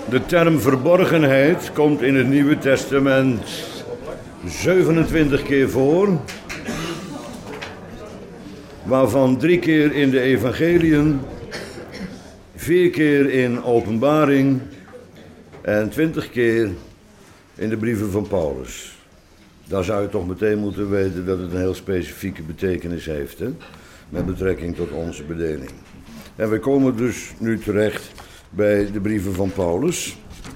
De term verborgenheid komt in het Nieuwe Testament 27 keer voor, waarvan 3 keer in de evangeliën, 4 keer in Openbaring en 20 keer in de brieven van Paulus. Daar zou je toch meteen moeten weten dat het een heel specifieke betekenis heeft, hè? Met betrekking tot onze bedeling. En we komen dus nu terecht bij de brieven van Paulus.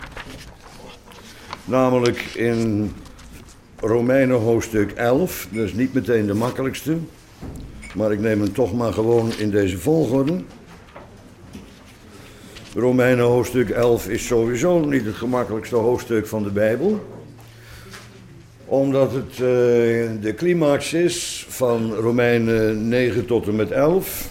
Namelijk in Romeinen hoofdstuk 11. Dat is niet meteen de makkelijkste. Maar ik neem hem toch maar gewoon in deze volgorde. Romeinen hoofdstuk 11 is sowieso niet het gemakkelijkste hoofdstuk van de Bijbel. Omdat het de climax is van Romeinen 9 tot en met 11.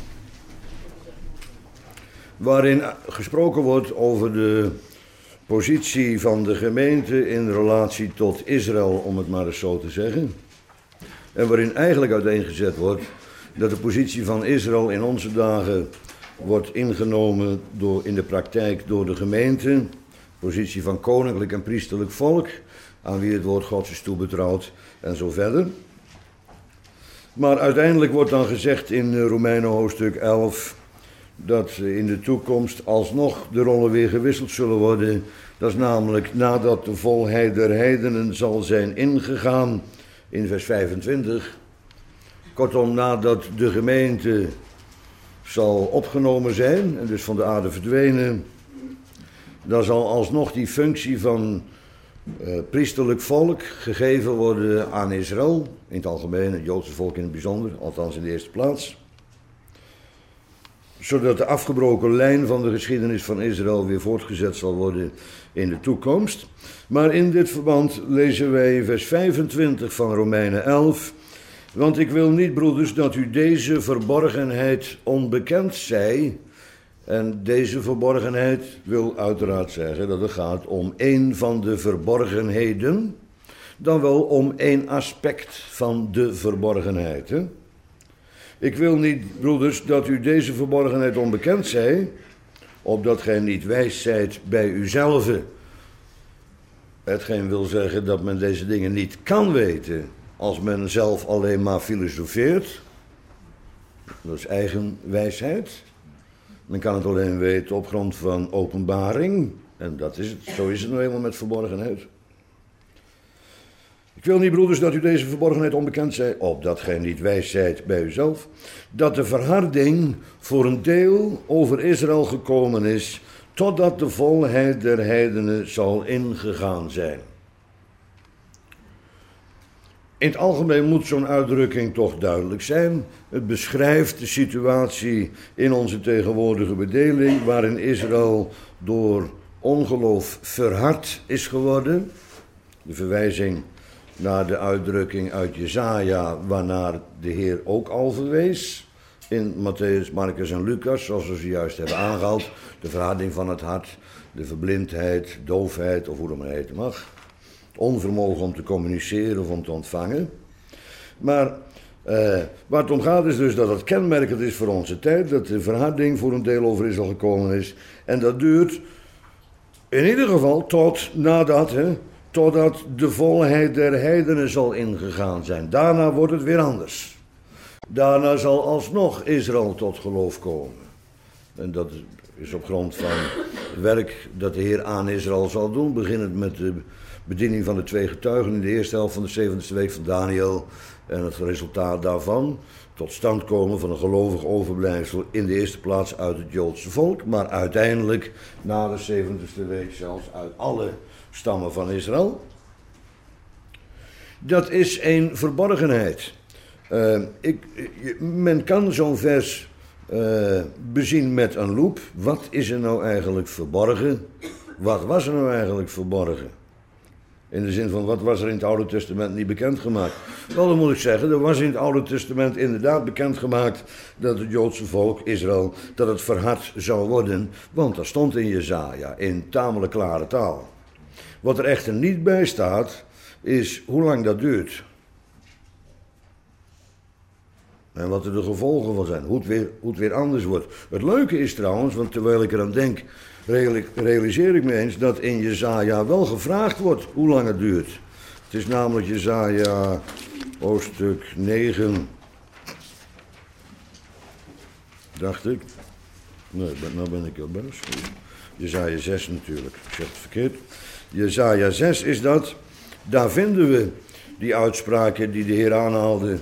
Waarin gesproken wordt over de positie van de gemeente in relatie tot Israël, om het maar eens zo te zeggen. En waarin eigenlijk uiteengezet wordt dat de positie van Israël in onze dagen wordt ingenomen in de praktijk door de gemeente. Positie van koninklijk en priesterlijk volk, aan wie het woord Gods is toebetrouwd en zo verder. Maar uiteindelijk wordt dan gezegd in Romeinen hoofdstuk 11... dat in de toekomst alsnog de rollen weer gewisseld zullen worden. Dat is namelijk nadat de volheid der heidenen zal zijn ingegaan, in vers 25. Kortom, nadat de gemeente zal opgenomen zijn en dus van de aarde verdwenen, dan zal alsnog die functie van priesterlijk volk gegeven worden aan Israël, in het algemeen, het Joodse volk in het bijzonder, althans in de eerste plaats. Zodat de afgebroken lijn van de geschiedenis van Israël weer voortgezet zal worden in de toekomst. Maar in dit verband lezen wij vers 25 van Romeinen 11. Want ik wil niet, broeders, dat u deze verborgenheid onbekend zij. En deze verborgenheid wil uiteraard zeggen dat het gaat om één van de verborgenheden. Dan wel om één aspect van de verborgenheid, hè? Ik wil niet, broeders, dat u deze verborgenheid onbekend zij, opdat gij niet wijs zijt bij uzelven. Hetgeen wil zeggen dat men deze dingen niet kan weten als men zelf alleen maar filosofeert. Dat is eigen wijsheid. Men kan het alleen weten op grond van openbaring. En dat is het, zo is het nou eenmaal met verborgenheid. Ik wil niet, broeders, dat u deze verborgenheid onbekend zij, opdat gij niet wijs zijt bij uzelf, dat de verharding voor een deel over Israël gekomen is, totdat de volheid der heidenen zal ingegaan zijn. In het algemeen moet zo'n uitdrukking toch duidelijk zijn. Het beschrijft de situatie in onze tegenwoordige bedeling, waarin Israël door ongeloof verhard is geworden. De verwijzing naar de uitdrukking uit Jesaja, waarnaar de Heer ook al verwees. In Matthäus, Marcus en Lucas, zoals we ze juist hebben aangehaald. De verharding van het hart, de verblindheid, doofheid, of hoe dat maar heten mag. Onvermogen om te communiceren of om te ontvangen. Maar waar het om gaat is dus dat het kenmerkend is voor onze tijd. Dat de verharding voor een deel over Israël gekomen is. En dat duurt in ieder geval totdat de volheid der heidenen zal ingegaan zijn. Daarna wordt het weer anders. Daarna zal alsnog Israël tot geloof komen. En dat is op grond van het werk dat de Heer aan Israël zal doen. Beginnend met de bediening van de 2 getuigen in de eerste helft van de 7e week van Daniel. En het resultaat daarvan, tot stand komen van een gelovig overblijfsel in de eerste plaats uit het Joodse volk. Maar uiteindelijk, na de 70e week zelfs uit alle stammen van Israël. Dat is een verborgenheid. Men kan zo'n vers bezien met een loep. Wat is er nou eigenlijk verborgen? Wat was er nou eigenlijk verborgen? In de zin van, wat was er in het Oude Testament niet bekendgemaakt? Wel, dan moet ik zeggen, er was in het Oude Testament inderdaad bekendgemaakt dat het Joodse volk, Israël, dat het verhard zou worden. Want dat stond in Jesaja, in tamelijk klare taal. Wat er echter niet bij staat, is hoe lang dat duurt. En wat er de gevolgen van zijn, hoe het weer anders wordt. Het leuke is trouwens, want terwijl ik eraan denk realiseer ik me eens dat in Jesaja wel gevraagd wordt hoe lang het duurt. Het is namelijk Jesaja hoofdstuk 9, dacht ik. Nee, nou ben ik heel boos. Jesaja 6 natuurlijk, ik zeg het verkeerd. Jesaja 6 is dat. Daar vinden we die uitspraken die de Heer aanhaalde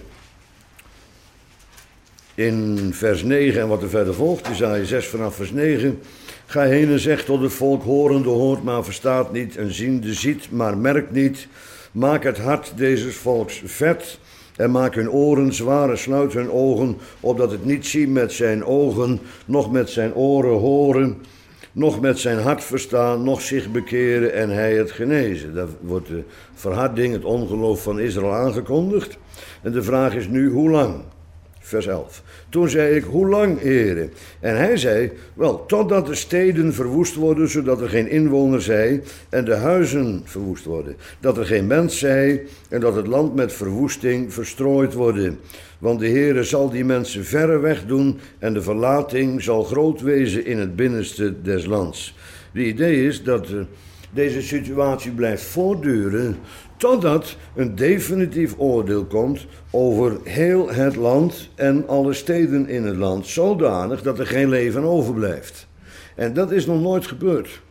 in vers 9 en wat er verder volgt. Jesaja 6 vanaf vers 9. Ga heen en zeg tot het volk, horende hoort, maar verstaat niet, en ziende ziet, maar merkt niet. Maak het hart deze volks vet en maak hun oren zwaar en sluit hun ogen, opdat het niet zien met zijn ogen, noch met zijn oren horen, noch met zijn hart verstaan, noch zich bekeren en hij het genezen. Daar wordt de verharding, het ongeloof van Israël aangekondigd. En de vraag is nu, hoe lang? Vers 11. Toen zei ik, hoe lang, heren? En hij zei, wel, totdat de steden verwoest worden, zodat er geen inwoner zij, en de huizen verwoest worden. Dat er geen mens zij, en dat het land met verwoesting verstrooid worden. Want de Heere zal die mensen verre weg doen, en de verlating zal groot wezen in het binnenste des lands. De idee is dat deze situatie blijft voortduren, totdat een definitief oordeel komt over heel het land en alle steden in het land, zodanig dat er geen leven overblijft. En dat is nog nooit gebeurd.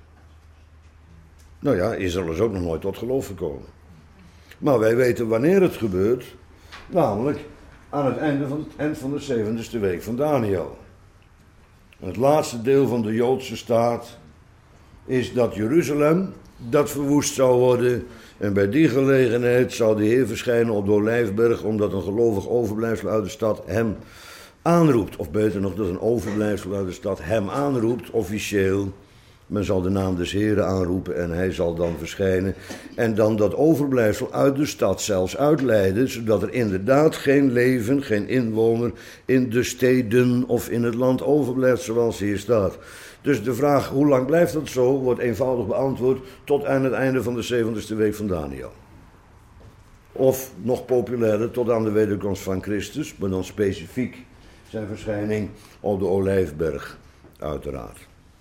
Nou ja, Israël is ook nog nooit tot geloof gekomen. Maar wij weten wanneer het gebeurt, namelijk aan het eind van de 70ste week van Daniel. Het laatste deel van de Joodse staat is dat Jeruzalem, dat verwoest zou worden. En bij die gelegenheid zal de Heer verschijnen op de Olijfberg, omdat een gelovig overblijfsel uit de stad hem aanroept. Of beter nog, dat een overblijfsel uit de stad hem aanroept, officieel. Men zal de naam des Heren aanroepen en hij zal dan verschijnen. En dan dat overblijfsel uit de stad zelfs uitleiden, zodat er inderdaad geen leven, geen inwoner in de steden of in het land overblijft, zoals hier staat. Dus de vraag, hoe lang blijft dat zo, wordt eenvoudig beantwoord tot aan het einde van de 70ste week van Daniel. Of, nog populairder, tot aan de wederkomst van Christus, maar dan specifiek zijn verschijning op de Olijfberg, uiteraard.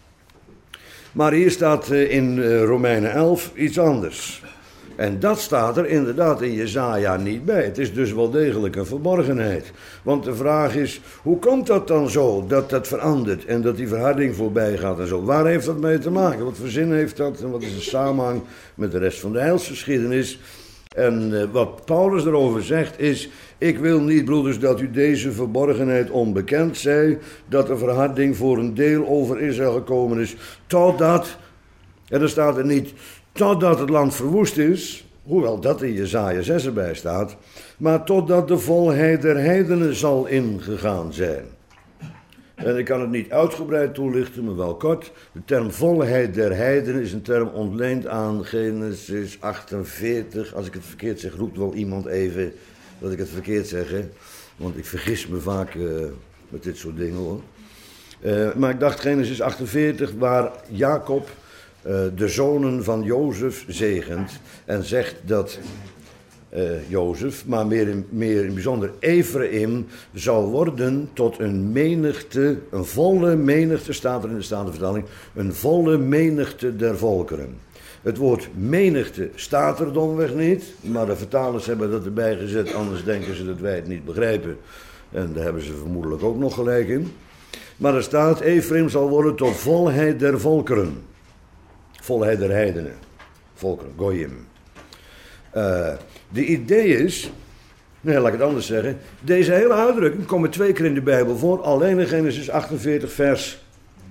Maar hier staat in Romeinen 11 iets anders. En dat staat er inderdaad in Jesaja niet bij. Het is dus wel degelijk een verborgenheid. Want de vraag is, hoe komt dat dan zo, dat dat verandert en dat die verharding voorbij gaat en zo? Waar heeft dat mee te maken? Wat voor zin heeft dat en wat is de samenhang met de rest van de heilsgeschiedenis? En wat Paulus erover zegt is, ik wil niet, broeders, dat u deze verborgenheid onbekend zij, dat de verharding voor een deel over Israël gekomen is, totdat, en er staat er niet, totdat het land verwoest is, hoewel dat in Jesaja 6 erbij staat, maar totdat de volheid der heidenen zal ingegaan zijn. En ik kan het niet uitgebreid toelichten, maar wel kort. De term volheid der heidenen is een term ontleend aan Genesis 48. Als ik het verkeerd zeg, roept wel iemand even dat ik het verkeerd zeg. Hè? Want ik vergis me vaak met dit soort dingen hoor. Maar ik dacht Genesis 48, waar Jacob de zonen van Jozef zegent en zegt dat Jozef, maar meer in bijzonder Ephraim, zal worden tot een menigte, een volle menigte, staat er in de Statenvertaling, een volle menigte der volkeren. Het woord menigte staat er domweg niet, maar de vertalers hebben dat erbij gezet, anders denken ze dat wij het niet begrijpen. En daar hebben ze vermoedelijk ook nog gelijk in. Maar er staat, Ephraim zal worden tot volheid der volkeren. Volheid der heidenen. Volkeren, goyim. De idee is, nee, laat ik het anders zeggen. Deze hele uitdrukking komt 2 keer in de Bijbel voor. Alleen in Genesis 48 vers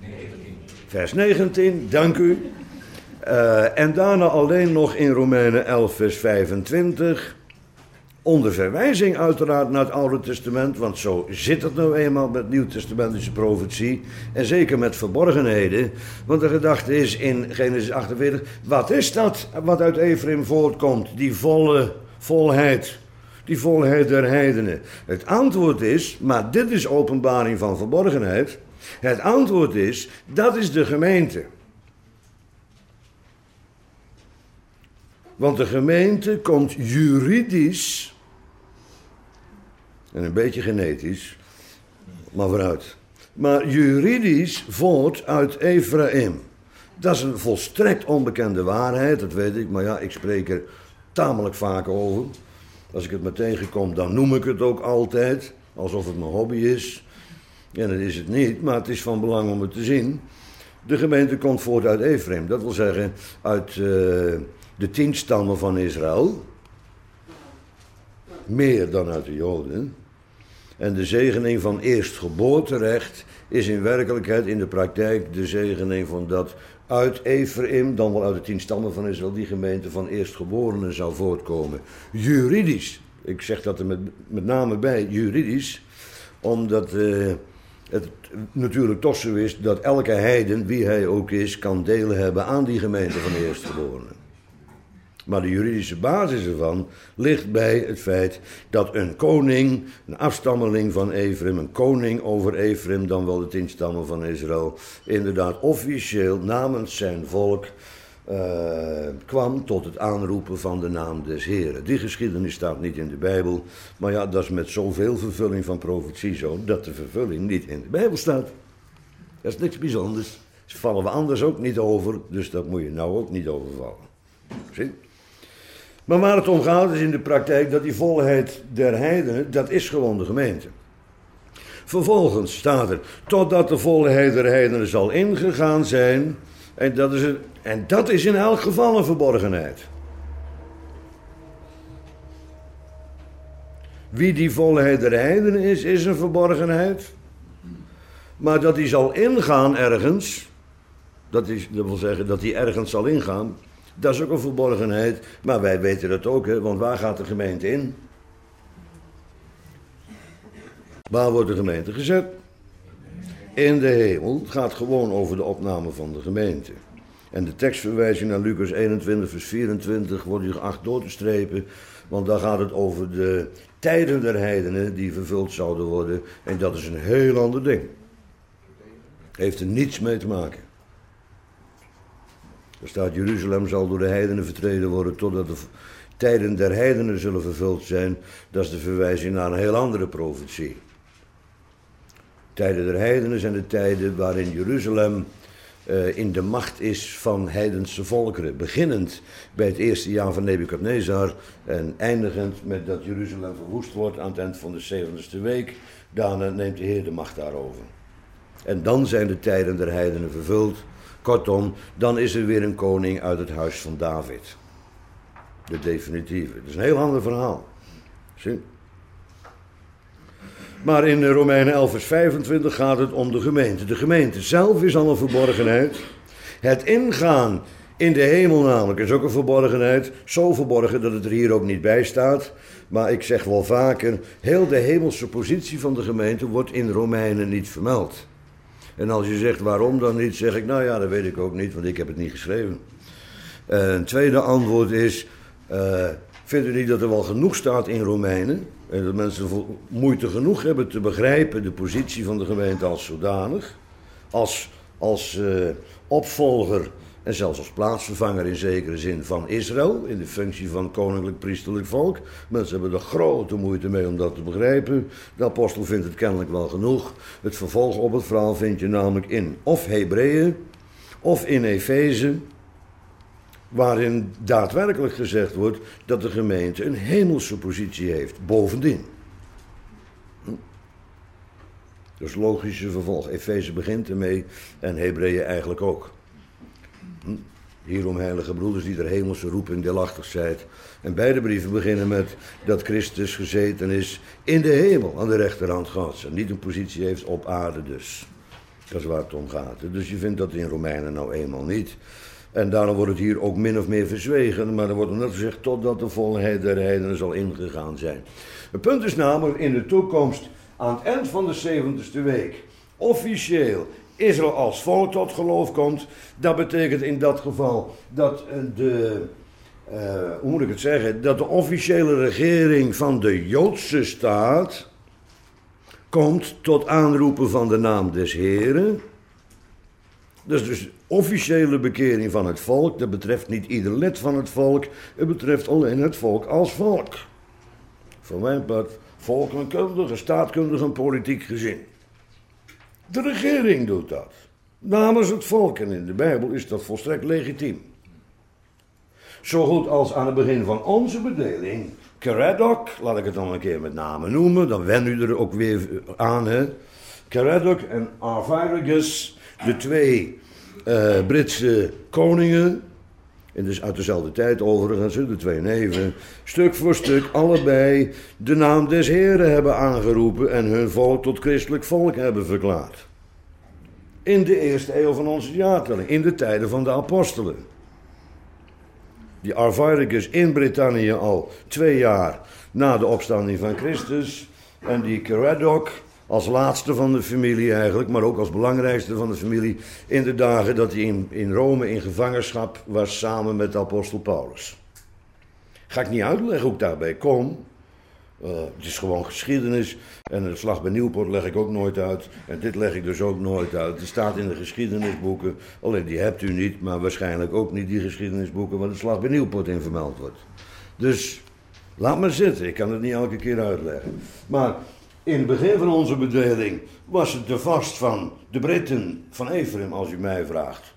19, dank u. En daarna alleen nog in Romeinen 11 vers 25. Onder verwijzing uiteraard naar het Oude Testament, want zo zit het nou eenmaal met Nieuwtestamentische profetie. En zeker met verborgenheden, want de gedachte is in Genesis 48, wat is dat wat uit Ephraim voortkomt, die volheid, die volheid der heidenen? Het antwoord is, maar dit is openbaring van verborgenheid, het antwoord is, dat is de gemeente. Want de gemeente komt juridisch en een beetje genetisch, maar vooruit. Maar juridisch voort uit Ephraim. Dat is een volstrekt onbekende waarheid, dat weet ik, maar ja, ik spreek er tamelijk vaak over. Als ik het maar tegenkom, dan noem ik het ook altijd, alsof het mijn hobby is. En dat is het niet, maar het is van belang om het te zien. De gemeente komt voort uit Efraim, dat wil zeggen uit de 10 stammen van Israël. Meer dan uit de Joden. En de zegening van eerstgeboorterecht is in werkelijkheid in de praktijk de zegening van dat uit Efraim, dan wel uit de 10 stammen van Israël, die gemeente van eerstgeborenen zou voortkomen. Juridisch, ik zeg dat er met name bij, juridisch, omdat het natuurlijk toch zo is dat elke heiden, wie hij ook is, kan deel hebben aan die gemeente van eerstgeborenen. Maar de juridische basis ervan ligt bij het feit dat een koning, een afstammeling van Efraim, een koning over Efraim, dan wel de 10 stammen van Israël, inderdaad officieel namens zijn volk kwam tot het aanroepen van de naam des Heren. Die geschiedenis staat niet in de Bijbel, maar ja, dat is met zoveel vervulling van profetie zo, dat de vervulling niet in de Bijbel staat. Dat is niks bijzonders. Daar vallen we anders ook niet over, dus dat moet je nou ook niet overvallen. Zie? Maar waar het om gaat is in de praktijk dat die volheid der heidenen, dat is gewoon de gemeente. Vervolgens staat er, totdat de volheid der heidenen zal ingegaan zijn, en dat is in elk geval een verborgenheid. Wie die volheid der heidenen is een verborgenheid. Maar dat die zal ingaan ergens, dat wil zeggen dat die ergens zal ingaan, dat is ook een verborgenheid, maar wij weten dat ook, hè, want waar gaat de gemeente in? Waar wordt de gemeente gezet? In de hemel. Het gaat gewoon over de opname van de gemeente. En de tekstverwijzing naar Lucas 21 vers 24 wordt u geacht door te strepen, want daar gaat het over de tijden der heidenen die vervuld zouden worden. En dat is een heel ander ding. Heeft er niets mee te maken. Er staat, Jeruzalem zal door de heidenen vertreden worden totdat de tijden der heidenen zullen vervuld zijn. Dat is de verwijzing naar een heel andere profetie. Tijden der heidenen zijn de tijden waarin Jeruzalem in de macht is van heidense volkeren. Beginnend bij het eerste jaar van Nebukadnezar en eindigend met dat Jeruzalem verwoest wordt aan het eind van de 70ste week. Daarna neemt de Heer de macht daarover. En dan zijn de tijden der heidenen vervuld. Kortom, dan is er weer een koning uit het huis van David. De definitieve. Dat is een heel ander verhaal. Zie? Maar in Romeinen 11 vers 25 gaat het om de gemeente. De gemeente zelf is al een verborgenheid. Het ingaan in de hemel namelijk is ook een verborgenheid. Zo verborgen dat het er hier ook niet bij staat. Maar ik zeg wel vaker, heel de hemelse positie van de gemeente wordt in Romeinen niet vermeld. En als je zegt waarom dan niet, zeg ik, nou ja, dat weet ik ook niet, want ik heb het niet geschreven. Een tweede antwoord is, vindt u niet dat er wel genoeg staat in Romeinen? En dat mensen moeite genoeg hebben te begrijpen de positie van de gemeente als zodanig. Als opvolger en zelfs als plaatsvervanger in zekere zin van Israël, in de functie van koninklijk priesterlijk volk. Mensen hebben er grote moeite mee om dat te begrijpen. De apostel vindt het kennelijk wel genoeg. Het vervolg op het verhaal vind je namelijk in of Hebreeën of in Efeze, waarin daadwerkelijk gezegd wordt dat de gemeente een hemelse positie heeft, bovendien. Dus logische vervolg. Efeze begint ermee en Hebreeën eigenlijk ook. Hierom, heilige broeders, die der hemelse roeping deelachtig zijt. En beide brieven beginnen met dat Christus gezeten is in de hemel, aan de rechterhand Gods. En niet een positie heeft op aarde dus. Dat is waar het om gaat. Dus je vindt dat in Romeinen nou eenmaal niet. En daarom wordt het hier ook min of meer verzwegen. Maar er wordt net gezegd totdat de volheid der heidenen zal ingegaan zijn. Het punt is namelijk in de toekomst, aan het eind van de 70ste week, officieel Israël als volk tot geloof komt. Dat betekent in dat geval dat dat de officiële regering van de Joodse staat komt tot aanroepen van de naam des Heren. Dat is dus officiële bekering van het volk. Dat betreft niet ieder lid van het volk. Het betreft alleen het volk als volk. Voor mijn part volkenkundig, staatkundig en politiek gezin. De regering doet dat. namens het volk. En in de Bijbel is dat volstrekt legitiem. Zo goed als aan het begin van onze bedeling, Caradog, laat ik het dan een keer met name noemen, dan wen u er ook weer aan, hè. Caradog en Arviragus, de twee Britse koningen, en dus uit dezelfde tijd overigens, de twee neven, stuk voor stuk allebei de naam des Heren hebben aangeroepen en hun volk tot christelijk volk hebben verklaard. In de eerste eeuw van onze jaartelling, in de tijden van de apostelen. Die Arviragus in Brittannië al 2 jaar na de opstanding van Christus. En die Caradog als laatste van de familie eigenlijk, maar ook als belangrijkste van de familie in de dagen dat hij in Rome in gevangenschap was samen met de apostel Paulus. Ga ik niet uitleggen hoe ik daarbij kom. Het is gewoon geschiedenis en de slag bij Nieuwpoort leg ik ook nooit uit. En dit leg ik dus ook nooit uit. Het staat in de geschiedenisboeken, alleen die hebt u niet, maar waarschijnlijk ook niet die geschiedenisboeken waar de slag bij Nieuwpoort in vermeld wordt. Dus laat maar zitten, ik kan het niet elke keer uitleggen. Maar in het begin van onze bedeling was het de vast van de Britten van Ephraim, als u mij vraagt.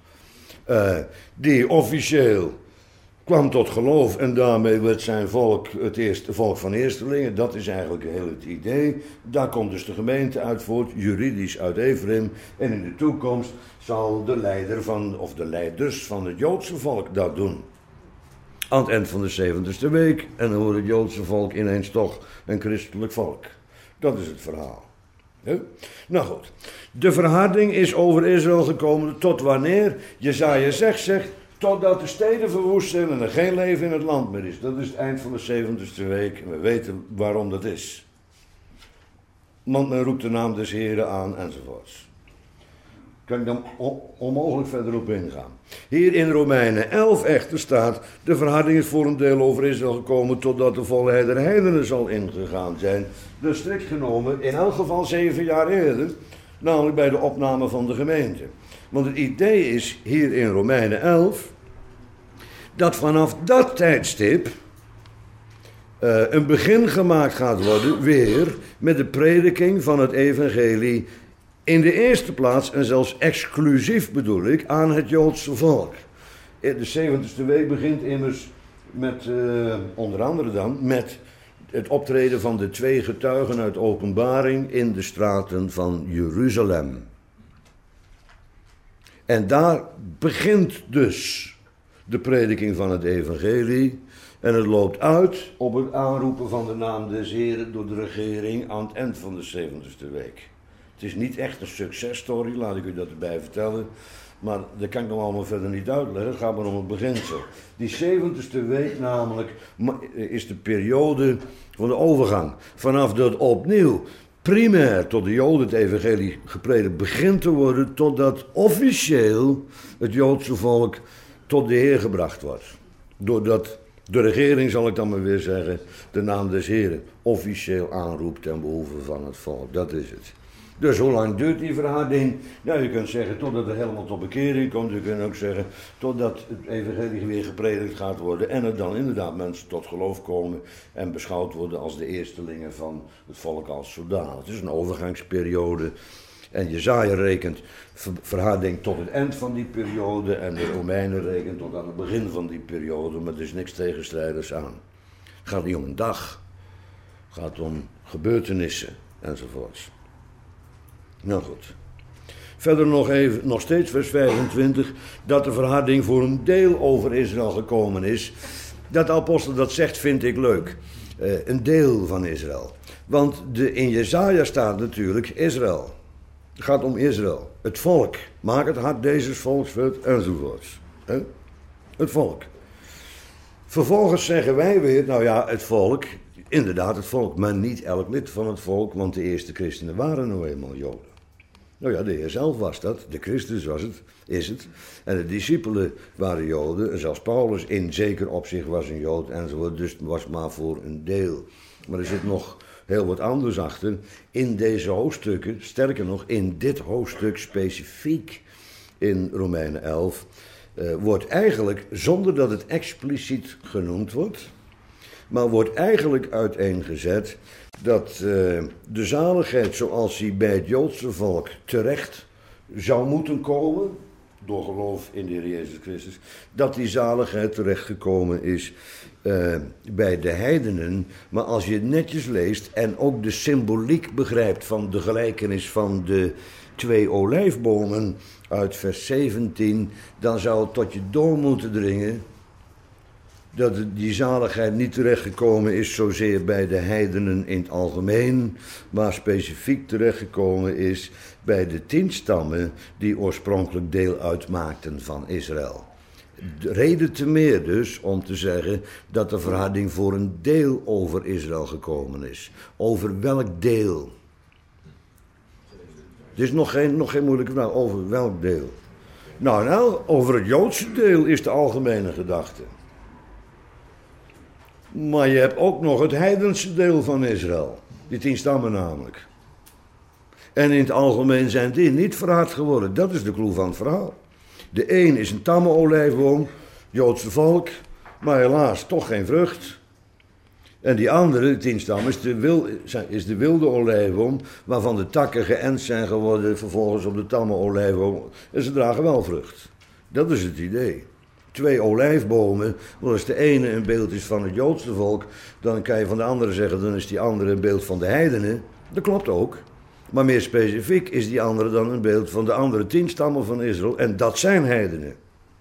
Die officieel kwam tot geloof en daarmee werd zijn volk het eerste volk van eerstelingen. Dat is eigenlijk heel het idee. Daar komt dus de gemeente uit voort, juridisch uit Ephraim. En in de toekomst zal de leider van, of de leiders van het Joodse volk dat doen. Aan het eind van de 70ste week. En dan wordt het Joodse volk ineens toch een christelijk volk. Dat is het verhaal. Ja? Nou goed. De verharding is over Israël gekomen tot wanneer? Jesaja zegt, totdat de steden verwoest zijn en er geen leven in het land meer is. Dat is het eind van de 70ste week. En we weten waarom dat is. Want men roept de naam des Heren aan enzovoorts. Kan ik dan onmogelijk verder op ingaan. Hier in Romeinen 11 echter staat, de verharding is voor een deel over Israël gekomen totdat de volheid der heidenen zal ingegaan zijn. Dus strikt genomen in elk geval 7 jaar eerder, namelijk bij de opname van de gemeente. Want het idee is hier in Romeinen 11, dat vanaf dat tijdstip een begin gemaakt gaat worden weer met de prediking van het evangelie in de eerste plaats en zelfs exclusief bedoel ik aan het Joodse volk. De 70ste week begint immers met, onder andere dan, met het optreden van de 2 getuigen uit Openbaring in de straten van Jeruzalem. En daar begint dus de prediking van het evangelie. En het loopt uit op het aanroepen van de naam des Heren door de regering aan het eind van de 70ste week. Het is niet echt een successtory, laat ik u dat erbij vertellen. Maar dat kan ik nog allemaal verder niet uitleggen. Het gaat maar om het beginsel. Die 70ste week namelijk is de periode van de overgang. Vanaf dat opnieuw primair tot de Joden het evangelie gepredikt begint te worden, totdat officieel het Joodse volk tot de Heer gebracht wordt. Doordat de regering, zal ik dan maar weer zeggen, de naam des Heren officieel aanroept ten behoeve van het volk. Dat is het. Dus hoe lang duurt die verharding? Nou, je kunt zeggen totdat er helemaal tot bekering komt. Je kunt ook zeggen totdat het evangelie weer gepredikt gaat worden. En er dan inderdaad mensen tot geloof komen en beschouwd worden als de eerstelingen van het volk als zodanig. Het is een overgangsperiode. En Jesaja rekent verharding tot het eind van die periode. En de Romeinen rekent tot aan het begin van die periode. Maar er is niks tegenstrijders aan. Het gaat niet om een dag. Het gaat om gebeurtenissen enzovoorts. Nou goed. Verder nog steeds vers 25, dat de verharding voor een deel over Israël gekomen is. Dat de apostel dat zegt, vind ik leuk. Een deel van Israël. Want in Jesaja staat natuurlijk Israël. Het gaat om Israël. Het volk. Maak het hart deze volksveld enzovoorts. Het volk. Vervolgens zeggen wij weer, nou ja, het volk. Inderdaad, het volk. Maar niet elk lid van het volk, want de eerste christenen waren nou eenmaal Joden. Nou ja, de Heer zelf was dat, de Christus was het, is het. En de discipelen waren Joden, en zelfs Paulus in zeker opzicht was een Jood enzovoort, dus het was maar voor een deel. Maar er zit nog heel wat anders achter in deze hoofdstukken, sterker nog in dit hoofdstuk specifiek in Romeinen 11, wordt eigenlijk, zonder dat het expliciet genoemd wordt, maar wordt eigenlijk uiteengezet dat de zaligheid zoals die bij het Joodse volk terecht zou moeten komen, door geloof in de Heer Jezus Christus, dat die zaligheid terechtgekomen is bij de heidenen. Maar als je het netjes leest en ook de symboliek begrijpt van de gelijkenis van de 2 olijfbomen uit vers 17, dan zou het tot je door moeten dringen dat die zaligheid niet terechtgekomen is zozeer bij de heidenen in het algemeen, maar specifiek terechtgekomen is bij de 10 stammen die oorspronkelijk deel uitmaakten van Israël. De reden te meer dus om te zeggen dat de verharding voor een deel over Israël gekomen is. Over welk deel? Het is nog geen moeilijke vraag. Over welk deel? Nou, over het Joodse deel is de algemene gedachte. Maar je hebt ook nog het heidense deel van Israël. Die 10 stammen namelijk. En in het algemeen zijn die niet verhard geworden. Dat is de clue van het verhaal. De een is een tamme olijfboom, Joodse volk, maar helaas toch geen vrucht. En die andere, de 10 stammen, is de wilde olijfboom, waarvan de takken geënt zijn geworden vervolgens op de tamme olijfboom. En ze dragen wel vrucht. Dat is het idee. 2 olijfbomen, want als de ene een beeld is van het Joodse volk, dan kan je van de andere zeggen, dan is die andere een beeld van de heidenen. Dat klopt ook. Maar meer specifiek is die andere dan een beeld van de andere 10 stammen van Israël. En dat zijn heidenen.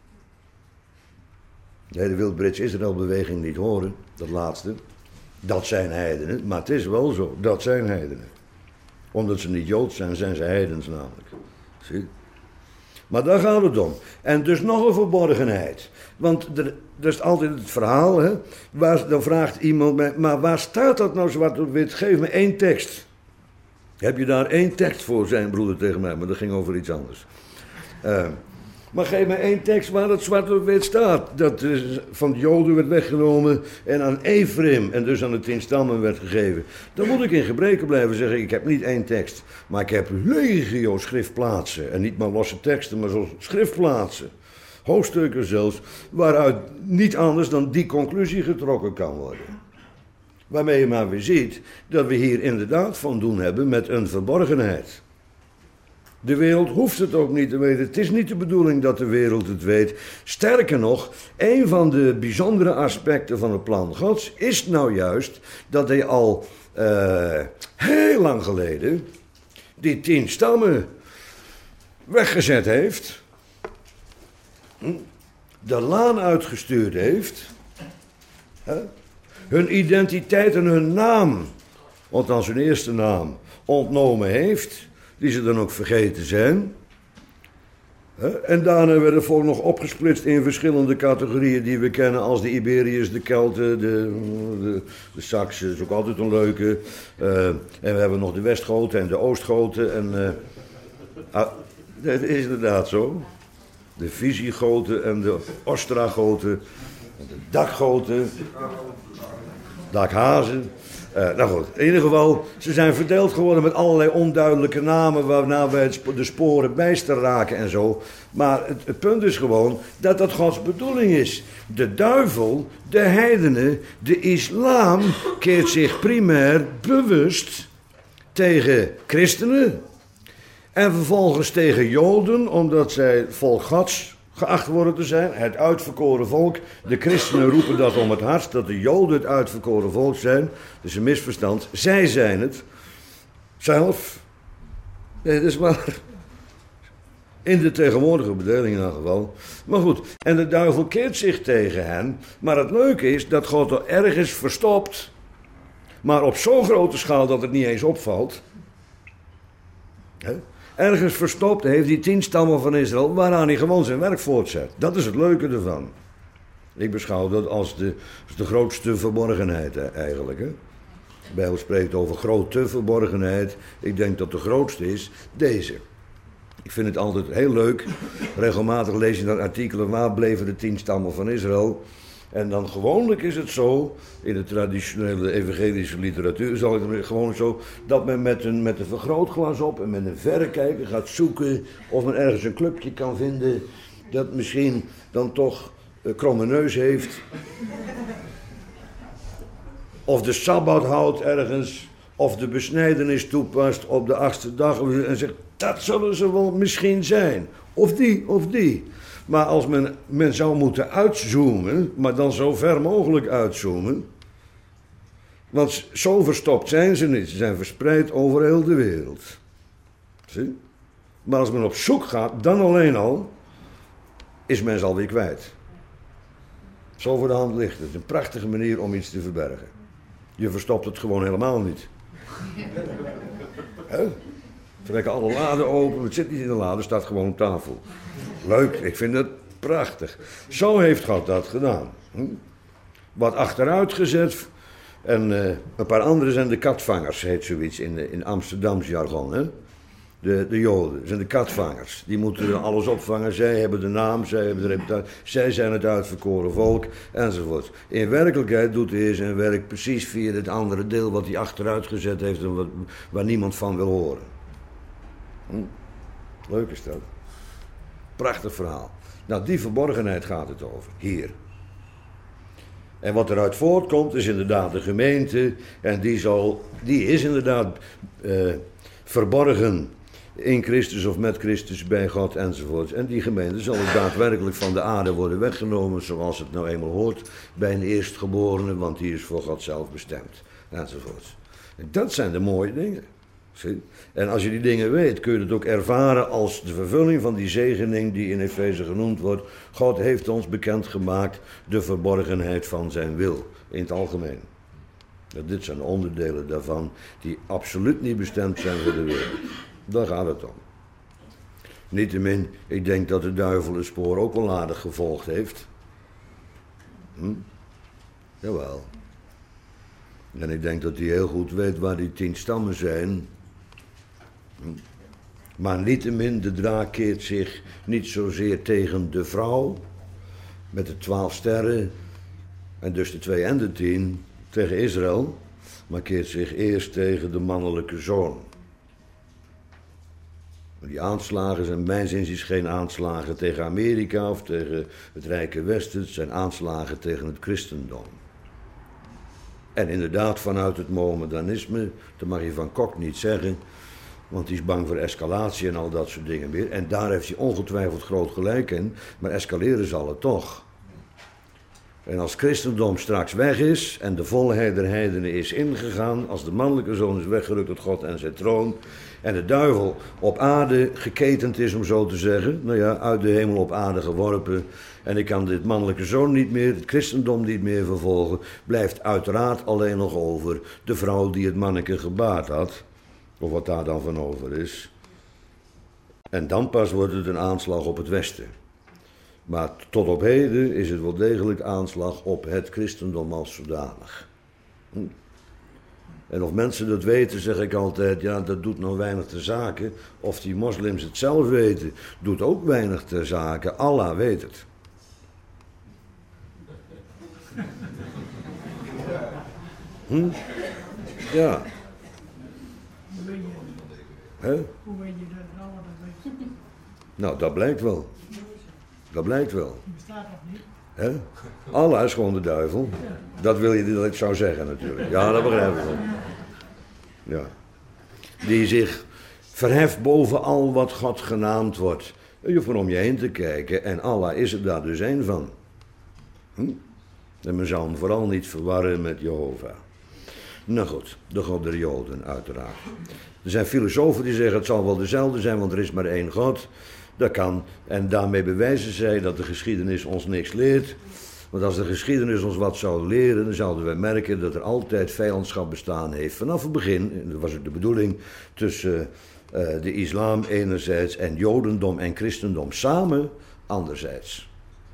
De hele Wildbrits Israël-beweging niet horen, dat laatste. Dat zijn heidenen, maar het is wel zo, dat zijn heidenen. Omdat ze niet Joods zijn, zijn ze heidens namelijk. Zie? Maar daar gaat het om. En dus nog een verborgenheid. Want er is altijd het verhaal, hè. Dan vraagt iemand mij, maar waar staat dat nou zwart op wit? Geef me 1 tekst. Heb je daar 1 tekst voor, zei een broeder tegen mij, maar dat ging over iets anders. Maar geef me 1 tekst waar het zwart op wit staat. Dat van de Joden werd weggenomen en aan Ephraim en dus aan de 10 stammen werd gegeven. Dan moet ik in gebreken blijven zeggen, ik heb niet 1 tekst. Maar ik heb legio schriftplaatsen. En niet maar losse teksten, maar zo schriftplaatsen. Hoofdstukken zelfs, waaruit niet anders dan die conclusie getrokken kan worden. Waarmee je maar weer ziet dat we hier inderdaad van doen hebben met een verborgenheid. De wereld hoeft het ook niet te weten. Het is niet de bedoeling dat de wereld het weet. Sterker nog, een van de bijzondere aspecten van het plan Gods is nou juist dat hij al heel lang geleden die 10 stammen weggezet heeft. De laan uitgestuurd heeft. Hun identiteit en hun naam, althans hun eerste naam, ontnomen heeft. Die ze dan ook vergeten zijn. En daarna werd het volk nog opgesplitst in verschillende categorieën die we kennen als de Iberiërs, de Kelten, de Saksen, dat is ook altijd een leuke. En we hebben nog de Westgoten en de Oostgoten. Dat is inderdaad zo. De Visigoten en de Ostragoten, de Dakgoten, Dakhazen. Nou goed, in ieder geval, ze zijn verdeeld geworden met allerlei onduidelijke namen waarna wij de sporen bijster raken en zo. Maar het punt is gewoon dat dat Gods bedoeling is. De duivel, de heidenen, de islam keert zich primair bewust tegen christenen en vervolgens tegen Joden, omdat zij volk Gods geacht worden te zijn, het uitverkoren volk. De christenen roepen dat om het hardst, dat de Joden het uitverkoren volk zijn. Dat is een misverstand. Zij zijn het. Zelf. Nee, dat is waar. In de tegenwoordige bedeling in elk geval. Maar goed, en de duivel keert zich tegen hen. Maar het leuke is dat God er ergens verstopt. Maar op zo'n grote schaal dat het niet eens opvalt. Ergens verstopt heeft die 10 stammen van Israël, waaraan hij gewoon zijn werk voortzet. Dat is het leuke ervan. Ik beschouw dat als de grootste verborgenheid eigenlijk. Hè? De Bijbel spreekt over grote verborgenheid. Ik denk dat de grootste is deze. Ik vind het altijd heel leuk. Regelmatig lees je dan artikelen, waar bleven de 10 stammen van Israël? En dan gewoonlijk is het zo, in de traditionele evangelische literatuur, zal ik het gewoon zo, dat men met een vergrootglas op en met een verrekijker gaat zoeken of men ergens een clubje kan vinden dat misschien dan toch een kromme neus heeft. Of de Sabbat houdt ergens, of de besnijdenis toepast op de 8e dag. En zegt, dat zullen ze wel misschien zijn. Of die. Maar als men zou moeten uitzoomen, maar dan zo ver mogelijk uitzoomen. Want zo verstopt zijn ze niet. Ze zijn verspreid over heel de wereld. Zie? Maar als men op zoek gaat, dan alleen al, is men ze alweer kwijt. Zo voor de hand ligt het. Het is een prachtige manier om iets te verbergen. Je verstopt het gewoon helemaal niet. Trekken alle laden open, het zit niet in de lade, het staat gewoon op tafel. Leuk, ik vind het prachtig. Zo heeft God dat gedaan. Wat achteruit gezet. En een paar anderen zijn de katvangers, heet zoiets in Amsterdams jargon. Hè? De Joden zijn de katvangers. Die moeten alles opvangen. Zij hebben de naam, zij hebben de reputatie. Zij zijn het uitverkoren volk, enzovoort. In werkelijkheid doet hij zijn werk precies via het andere deel wat hij achteruit gezet heeft en waar niemand van wil horen. Leuk is dat. Prachtig verhaal. Nou, die verborgenheid gaat het over, hier. En wat eruit voortkomt is inderdaad de gemeente. En die is inderdaad verborgen in Christus of met Christus bij God enzovoort. En die gemeente zal ook daadwerkelijk van de aarde worden weggenomen zoals het nou eenmaal hoort bij een eerstgeborene, want die is voor God zelf bestemd enzovoort. En dat zijn de mooie dingen. Zie? En als je die dingen weet, kun je het ook ervaren als de vervulling van die zegening die in Efeze genoemd wordt. God heeft ons bekendgemaakt de verborgenheid van zijn wil, in het algemeen. En dit zijn onderdelen daarvan die absoluut niet bestemd zijn voor de wereld. Daar gaat het om. Niettemin, ik denk dat de duivel het spoor ook wel aardig gevolgd heeft. Jawel. En ik denk dat hij heel goed weet waar die 10 stammen zijn. Maar niettemin, de draak keert zich niet zozeer tegen de vrouw met de 12 sterren en dus de 2 en de 10 tegen Israël, maar keert zich eerst tegen de mannelijke zoon. Die aanslagen zijn mijns inziens geen aanslagen tegen Amerika of tegen het Rijke Westen, het zijn aanslagen tegen het christendom. En inderdaad vanuit het Mohammedanisme, dat mag je van Kok niet zeggen, want die is bang voor escalatie en al dat soort dingen meer. En daar heeft hij ongetwijfeld groot gelijk in, maar escaleren zal het toch. En als christendom straks weg is en de volheid der heidenen is ingegaan, als de mannelijke zoon is weggerukt uit God en zijn troon, en de duivel op aarde geketend is, om zo te zeggen, nou ja, uit de hemel op aarde geworpen, en ik kan dit mannelijke zoon niet meer, het christendom niet meer vervolgen, blijft uiteraard alleen nog over de vrouw die het manneke gebaard had, of wat daar dan van over is. En dan pas wordt het een aanslag op het Westen. Maar tot op heden is het wel degelijk aanslag op het christendom als zodanig. En of mensen dat weten, zeg ik altijd, ja, dat doet nou weinig ter zake. Of die moslims het zelf weten, doet ook weinig ter zake. Allah weet het. Ja. Hoe weet je dat Allah dat weet? Nou, dat blijkt wel. Dat blijkt wel. Die bestaat nog niet. Hè? Allah is gewoon de duivel. Dat wil je dat ik zou zeggen natuurlijk. Ja, dat begrijp ik wel. Ja. Die zich verheft boven al wat God genaamd wordt. Je hoeft maar om je heen te kijken en Allah is er daar dus één van. En men zou hem vooral niet verwarren met Jehovah. Nou goed, de God der Joden uiteraard. Er zijn filosofen die zeggen het zal wel dezelfde zijn, want er is maar één God. Dat kan. En daarmee bewijzen zij dat de geschiedenis ons niks leert. Want als de geschiedenis ons wat zou leren, dan zouden we merken dat er altijd vijandschap bestaan heeft. Vanaf het begin, en dat was ook de bedoeling, tussen de islam enerzijds en jodendom en christendom samen anderzijds.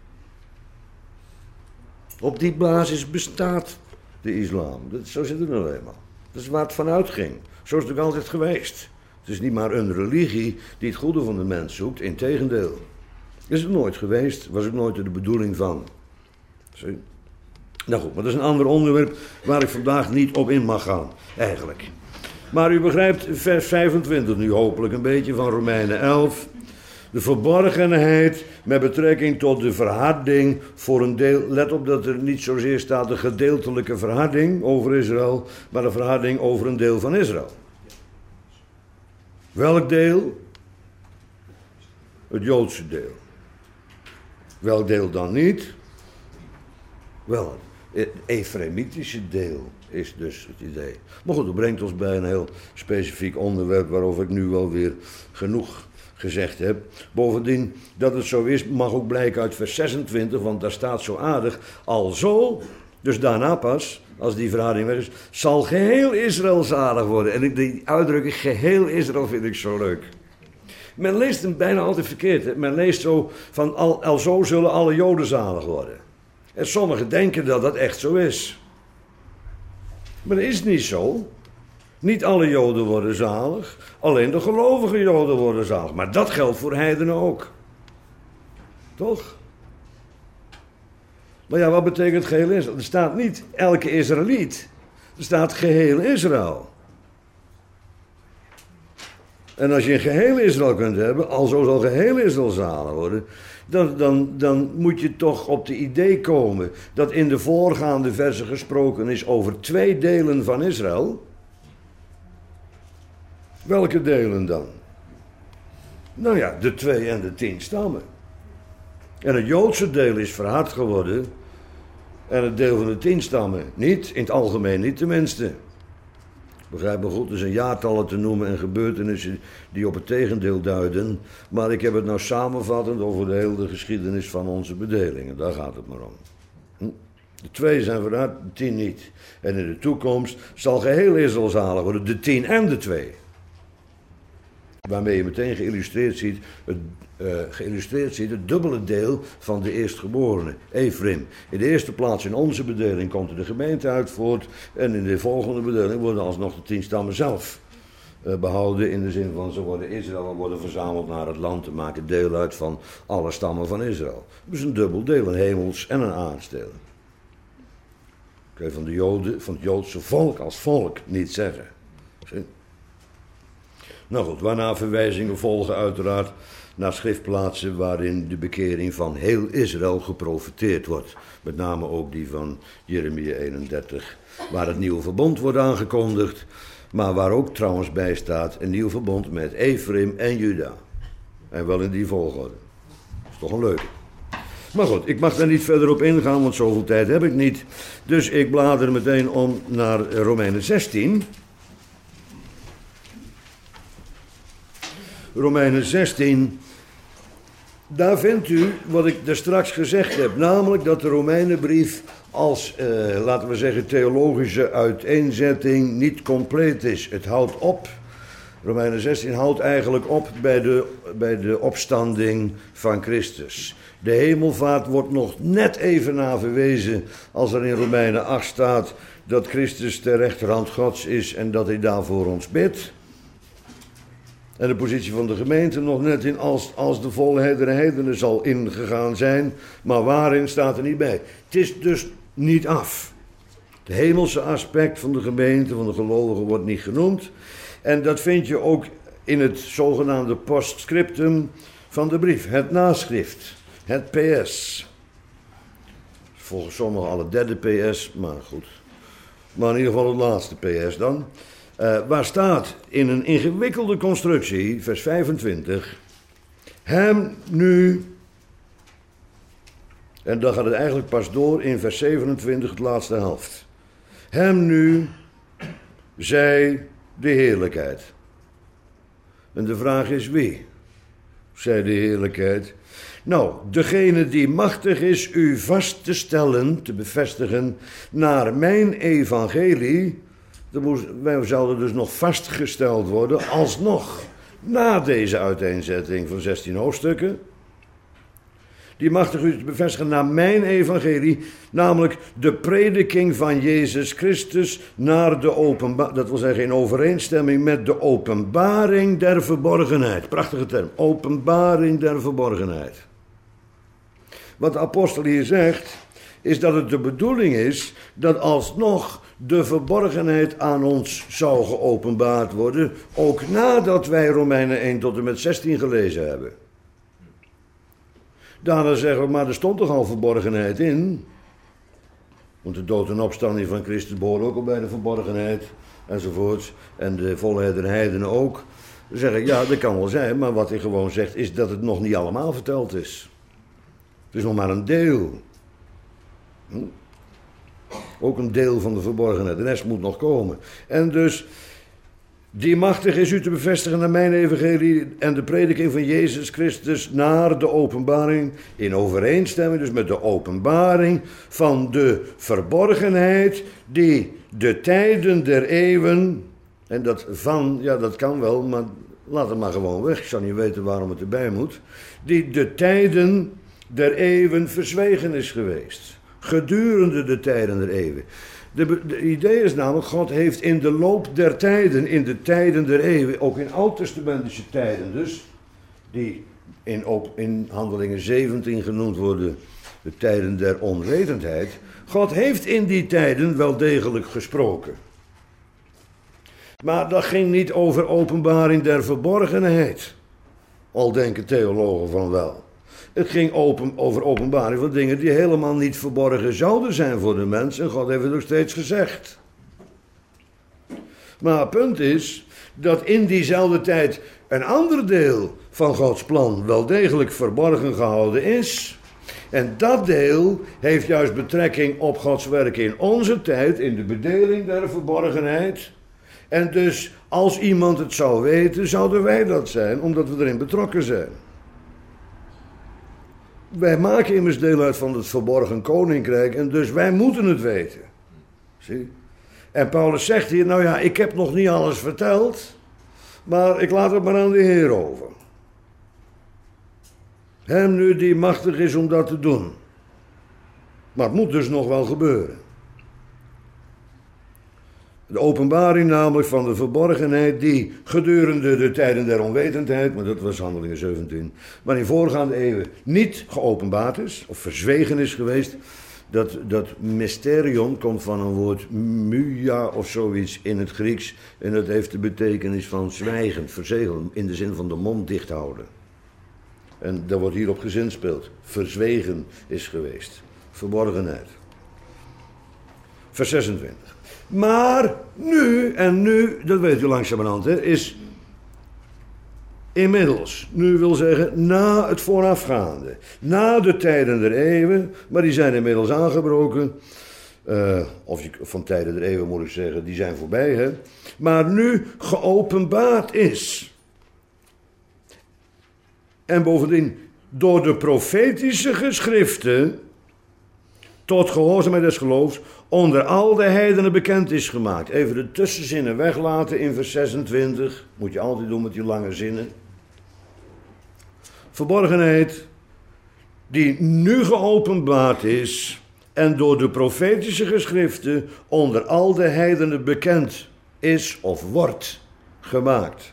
Op die basis bestaat de islam. Zo zit het nou eenmaal. Dat is waar het vanuit ging. Zo is het ook altijd geweest. Het is niet maar een religie die het goede van de mens zoekt, integendeel. Is het nooit geweest, was ook nooit de bedoeling van. Zie? Nou goed, maar dat is een ander onderwerp waar ik vandaag niet op in mag gaan, eigenlijk. Maar u begrijpt vers 25 nu hopelijk een beetje van Romeinen 11. De verborgenheid met betrekking tot de verharding voor een deel. Let op dat er niet zozeer staat de gedeeltelijke verharding over Israël, maar de verharding over een deel van Israël. Welk deel? Het Joodse deel. Welk deel dan niet? Wel, het Efraïmitische deel is dus het idee. Maar goed, dat brengt ons bij een heel specifiek onderwerp waarover ik nu wel weer genoeg gezegd heb. Bovendien, dat het zo is, mag ook blijken uit vers 26, want daar staat zo aardig, alzo, dus daarna pas, als die verhouding weg is, zal geheel Israël zalig worden. En die uitdrukking geheel Israël vind ik zo leuk. Men leest hem bijna altijd verkeerd. Hè? Men leest zo van, alzo zullen alle Joden zalig worden. En sommigen denken dat dat echt zo is. Maar dat is niet zo. Niet alle Joden worden zalig. Alleen de gelovige Joden worden zalig. Maar dat geldt voor heidenen ook. Toch? Maar ja, wat betekent geheel Israël? Er staat niet elke Israëliet. Er staat geheel Israël. En als je een geheel Israël kunt hebben, alzo zal geheel Israël zalig worden, dan moet je toch op de idee komen dat in de voorgaande versen gesproken is over 2 delen van Israël. Welke delen dan? Nou ja, de 2 en de 10 stammen. En het Joodse deel is verhard geworden en het deel van de 10 stammen niet, in het algemeen niet tenminste. Begrijp me goed, er zijn jaartallen te noemen en gebeurtenissen die op het tegendeel duiden. Maar ik heb het nou samenvattend over de hele geschiedenis van onze bedelingen. Daar gaat het maar om. De 2 zijn verhard, de 10 niet. En in de toekomst zal geheel Israël zalig worden, de 10 en de 2. Waarmee je meteen geïllustreerd ziet het dubbele deel van de eerstgeborene, Efraïm. In de eerste plaats in onze bedeling komt er de gemeente uit voort. En in de volgende bedeling worden alsnog de 10 stammen zelf behouden. In de zin van ze worden Israël en worden verzameld naar het land te maken deel uit van alle stammen van Israël. Dus een dubbel deel, een hemels en een aardsdeel. Kun je van de Joden, van het Joodse volk als volk niet zeggen. Zie? Nou goed, waarna verwijzingen volgen uiteraard naar schriftplaatsen waarin de bekering van heel Israël geprofeteerd wordt. Met name ook die van Jeremia 31, waar het nieuwe verbond wordt aangekondigd. Maar waar ook trouwens bij staat een nieuw verbond met Efraïm en Juda. En wel in die volgorde. Dat is toch een leuke. Maar goed, ik mag daar niet verder op ingaan, want zoveel tijd heb ik niet. Dus ik blader meteen om naar Romeinen 16... Romeinen 16, daar vindt u wat ik daar straks gezegd heb. Namelijk dat de Romeinenbrief als, laten we zeggen, theologische uiteenzetting niet compleet is. Het houdt op, Romeinen 16 houdt eigenlijk op bij de opstanding van Christus. De hemelvaart wordt nog net even na verwezen als er in Romeinen 8 staat dat Christus ter rechterhand Gods is en dat hij daarvoor ons bidt. En de positie van de gemeente nog net in als de volheid der heidenen zal ingegaan zijn. Maar waarin staat er niet bij. Het is dus niet af. Het hemelse aspect van de gemeente, van de gelovigen, wordt niet genoemd. En dat vind je ook in het zogenaamde postscriptum van de brief. Het naschrift. Het PS. Volgens sommigen al het derde PS, maar goed. Maar in ieder geval het laatste PS dan. Waar staat in een ingewikkelde constructie, vers 25, hem nu, en dan gaat het eigenlijk pas door in vers 27, het laatste helft. Hem nu zij de heerlijkheid. En de vraag is wie? Zij de heerlijkheid. Nou, degene die machtig is u vast te stellen, te bevestigen, naar mijn evangelie. Wij zouden dus nog vastgesteld worden, alsnog, na deze uiteenzetting van 16 hoofdstukken. Die machtig u te bevestigen naar mijn evangelie, namelijk de prediking van Jezus Christus naar de openbaring, dat wil zeggen in overeenstemming met de openbaring der verborgenheid. Prachtige term, openbaring der verborgenheid. Wat de apostel hier zegt, is dat het de bedoeling is dat alsnog de verborgenheid aan ons zou geopenbaard worden, ook nadat wij Romeinen 1 tot en met 16 gelezen hebben. Daarna zeggen we, maar er stond toch al verborgenheid in? Want de dood en opstanding van Christus behoort ook al bij de verborgenheid, enzovoorts. En de volheid der heidenen ook. Dan zeg ik, ja, dat kan wel zijn, maar wat hij gewoon zegt is dat het nog niet allemaal verteld is. Het is nog maar een deel. Ook een deel van de verborgenheid. De rest moet nog komen. En dus, die machtig is u te bevestigen naar mijn evangelie en de prediking van Jezus Christus naar de openbaring, in overeenstemming dus met de openbaring van de verborgenheid die de tijden der eeuwen, en dat van, ja dat kan wel, maar laat het maar gewoon weg, ik zou niet weten waarom het erbij moet, die de tijden der eeuwen verzwegen is geweest. Gedurende de tijden der eeuwen. De idee is namelijk, God heeft in de loop der tijden, in de tijden der eeuwen, ook in oud-testamentische tijden dus, die in Handelingen 17 genoemd worden, de tijden der onwetendheid. God heeft in die tijden wel degelijk gesproken. Maar dat ging niet over openbaring der verborgenheid. Al denken theologen van wel. Het ging over openbaring van dingen die helemaal niet verborgen zouden zijn voor de mens. En God heeft het nog steeds gezegd. Maar het punt is dat in diezelfde tijd een ander deel van Gods plan wel degelijk verborgen gehouden is. En dat deel heeft juist betrekking op Gods werk in onze tijd, in de bedeling der verborgenheid. En dus als iemand het zou weten, zouden wij dat zijn, omdat we erin betrokken zijn. Wij maken immers deel uit van het verborgen koninkrijk en dus wij moeten het weten. Zie? En Paulus zegt hier, nou ja, ik heb nog niet alles verteld, maar ik laat het maar aan de Heer over. Hem nu die machtig is om dat te doen. Maar het moet dus nog wel gebeuren. De openbaring namelijk van de verborgenheid die gedurende de tijden der onwetendheid, maar dat was Handelingen 17, maar in voorgaande eeuwen niet geopenbaard is, of verzwegen is geweest. Dat mysterion komt van een woord mya of zoiets in het Grieks. En dat heeft de betekenis van zwijgen, verzegelen, in de zin van de mond dicht houden. En daar wordt hierop gezinspeeld. Verzwegen is geweest. Verborgenheid. Vers 26. Maar nu, dat weet u langzamerhand, hè, is inmiddels, nu wil zeggen, na het voorafgaande, na de tijden der eeuwen, maar die zijn inmiddels aangebroken, van tijden der eeuwen moet ik zeggen, die zijn voorbij, hè, maar nu geopenbaard is. En bovendien, door de profetische geschriften, tot gehoorzaamheid des geloofs, onder al de heidenen bekend is gemaakt. Even de tussenzinnen weglaten in vers 26. Moet je altijd doen met die lange zinnen. Verborgenheid die nu geopenbaard is en door de profetische geschriften onder al de heidenen bekend is of wordt gemaakt.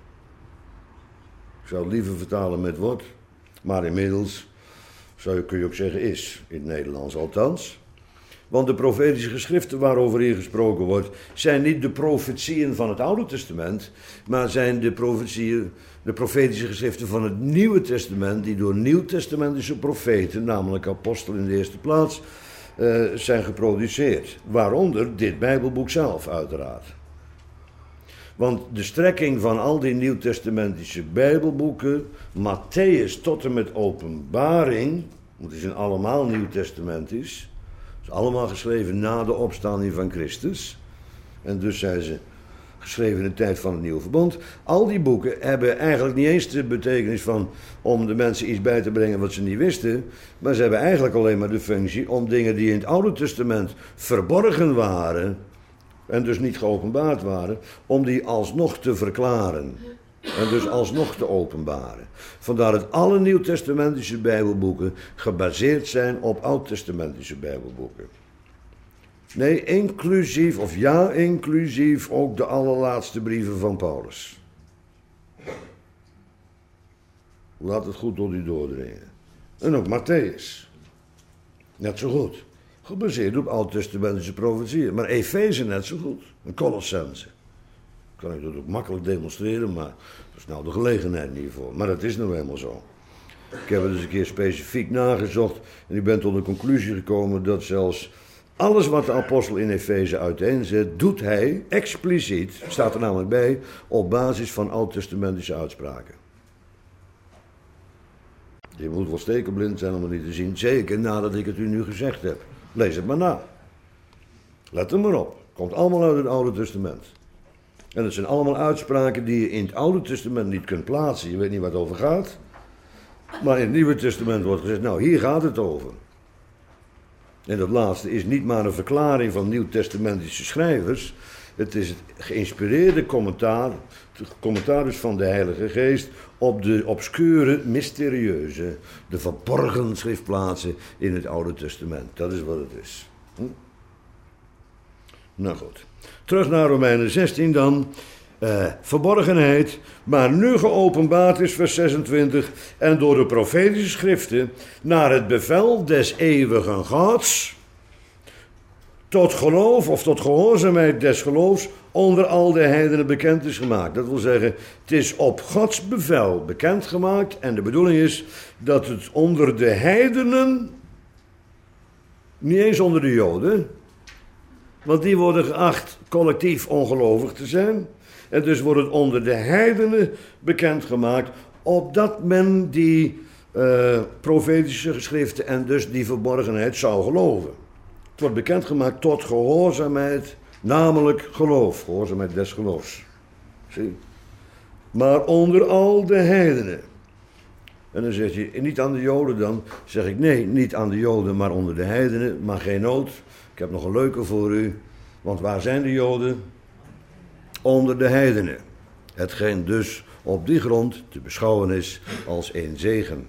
Ik zou het liever vertalen met wordt, maar inmiddels kun je ook zeggen is, in het Nederlands althans. Want de profetische geschriften waarover hier gesproken wordt, zijn niet de profetieën van het Oude Testament, maar zijn de profetische geschriften van het Nieuwe Testament, die door nieuwtestamentische profeten, namelijk apostelen in de eerste plaats, zijn geproduceerd. Waaronder dit Bijbelboek zelf, uiteraard. Want de strekking van al die nieuwtestamentische Bijbelboeken, Mattheüs tot en met Openbaring, want die zijn allemaal nieuwtestamentisch, is allemaal geschreven na de opstanding van Christus. En dus zijn ze geschreven in de tijd van het Nieuwe Verbond. Al die boeken hebben eigenlijk niet eens de betekenis van om de mensen iets bij te brengen wat ze niet wisten. Maar ze hebben eigenlijk alleen maar de functie om dingen die in het Oude Testament verborgen waren en dus niet geopenbaard waren, om die alsnog te verklaren. En dus alsnog te openbaren. Vandaar dat alle nieuwtestamentische Bijbelboeken gebaseerd zijn op oud-testamentische Bijbelboeken. Nee, inclusief ook de allerlaatste brieven van Paulus. Laat het goed tot u doordringen. En ook Mattheüs. Net zo goed. Gebaseerd op oud-testamentische profetieën. Maar Efeze net zo goed. En Colossense. Kan ik dat ook makkelijk demonstreren, maar dat is nou de gelegenheid niet voor. Maar dat is nou helemaal zo. Ik heb het eens een keer specifiek nagezocht en ik ben tot de conclusie gekomen dat zelfs alles wat de apostel in Efeze uiteenzet, doet hij expliciet, staat er namelijk bij, op basis van oud-testamentische uitspraken. Je moet wel stekenblind zijn om het niet te zien, zeker nadat ik het u nu gezegd heb. Lees het maar na. Let er maar op. Het komt allemaal uit het Oude Testament. En het zijn allemaal uitspraken die je in het Oude Testament niet kunt plaatsen. Je weet niet waar het over gaat. Maar in het Nieuwe Testament wordt gezegd, nou hier gaat het over. En dat laatste is niet maar een verklaring van nieuwtestamentische schrijvers. Het is het geïnspireerde commentaar dus van de Heilige Geest op de obscure, mysterieuze, de verborgen schriftplaatsen in het Oude Testament. Dat is wat het is. Nou goed. Terug naar Romeinen 16 dan. Verborgenheid, maar nu geopenbaard is, vers 26, en door de profetische schriften naar het bevel des eeuwigen Gods, tot geloof of tot gehoorzaamheid des geloofs onder al de heidenen bekend is gemaakt. Dat wil zeggen, het is op Gods bevel bekendgemaakt en de bedoeling is dat het onder de heidenen, niet eens onder de Joden, want die worden geacht collectief ongelovig te zijn. En dus wordt het onder de heidenen bekendgemaakt, opdat men die profetische geschriften en dus die verborgenheid zou geloven. Het wordt bekendgemaakt tot gehoorzaamheid, namelijk geloof, gehoorzaamheid des geloofs. Zie? Maar onder al de heidenen. En dan zeg je, niet aan de Joden dan? Zeg ik, nee, niet aan de Joden, maar onder de heidenen, maar geen nood. Ik heb nog een leuke voor u, want waar zijn de Joden? Onder de heidenen. Hetgeen dus op die grond te beschouwen is als een zegen.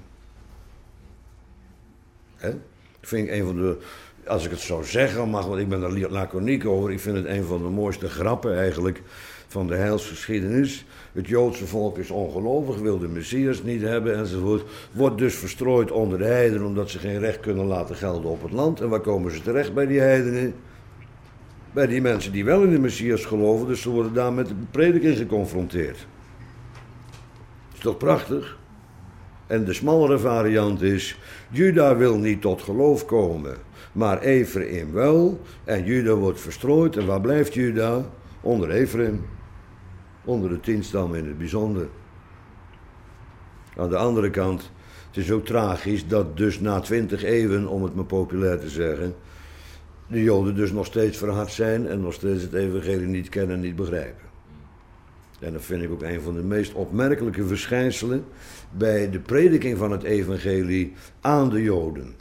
Dat vind ik een van de, als ik het zou zeggen mag, want ik ben er laconiek over, ik vind het een van de mooiste grappen eigenlijk van de heilsgeschiedenis. Het Joodse volk is ongelovig, wil de Messias niet hebben enzovoort. Wordt dus verstrooid onder de heidenen omdat ze geen recht kunnen laten gelden op het land. En waar komen ze terecht bij die heidenen? Bij die mensen die wel in de Messias geloven, dus ze worden daar met de prediking geconfronteerd. Is toch prachtig? En de smallere variant is, Juda wil niet tot geloof komen, maar Ephraim wel. En Juda wordt verstrooid. En waar blijft Juda? Onder Ephraim. Onder de 10 stammen in het bijzonder. Aan de andere kant, het is ook tragisch dat dus na 20 eeuwen, om het maar populair te zeggen, de Joden dus nog steeds verhard zijn en nog steeds het evangelie niet kennen en niet begrijpen. En dat vind ik ook een van de meest opmerkelijke verschijnselen bij de prediking van het evangelie aan de Joden.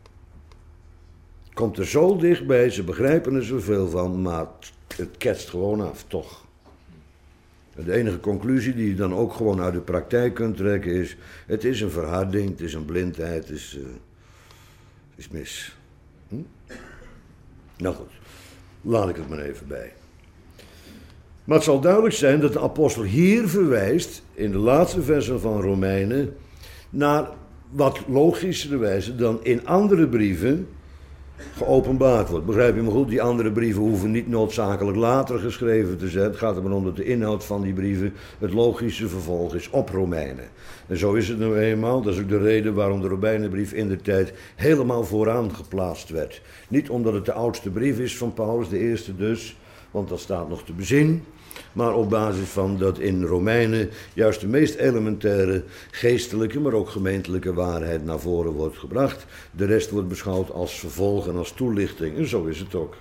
Komt er zo dichtbij, ze begrijpen er zoveel van, maar het ketst gewoon af, toch. De enige conclusie die je dan ook gewoon uit de praktijk kunt trekken is, het is een verharding, het is een blindheid, het is mis. Nou goed, laat ik het maar even bij. Maar het zal duidelijk zijn dat de apostel hier verwijst, in de laatste versen van Romeinen, naar wat logischere wijze dan in andere brieven geopenbaard wordt. Begrijp je me goed? Die andere brieven hoeven niet noodzakelijk later geschreven te zijn. Het gaat er maar om dat de inhoud van die brieven het logische vervolg is op Romeinen. En zo is het nu eenmaal. Dat is ook de reden waarom de Romeinenbrief indertijd helemaal vooraan geplaatst werd. Niet omdat het de oudste brief is van Paulus, de eerste dus, want dat staat nog te bezien. Maar op basis van dat in Romeinen juist de meest elementaire geestelijke, maar ook gemeentelijke waarheid naar voren wordt gebracht. De rest wordt beschouwd als vervolg en als toelichting. En zo is het ook.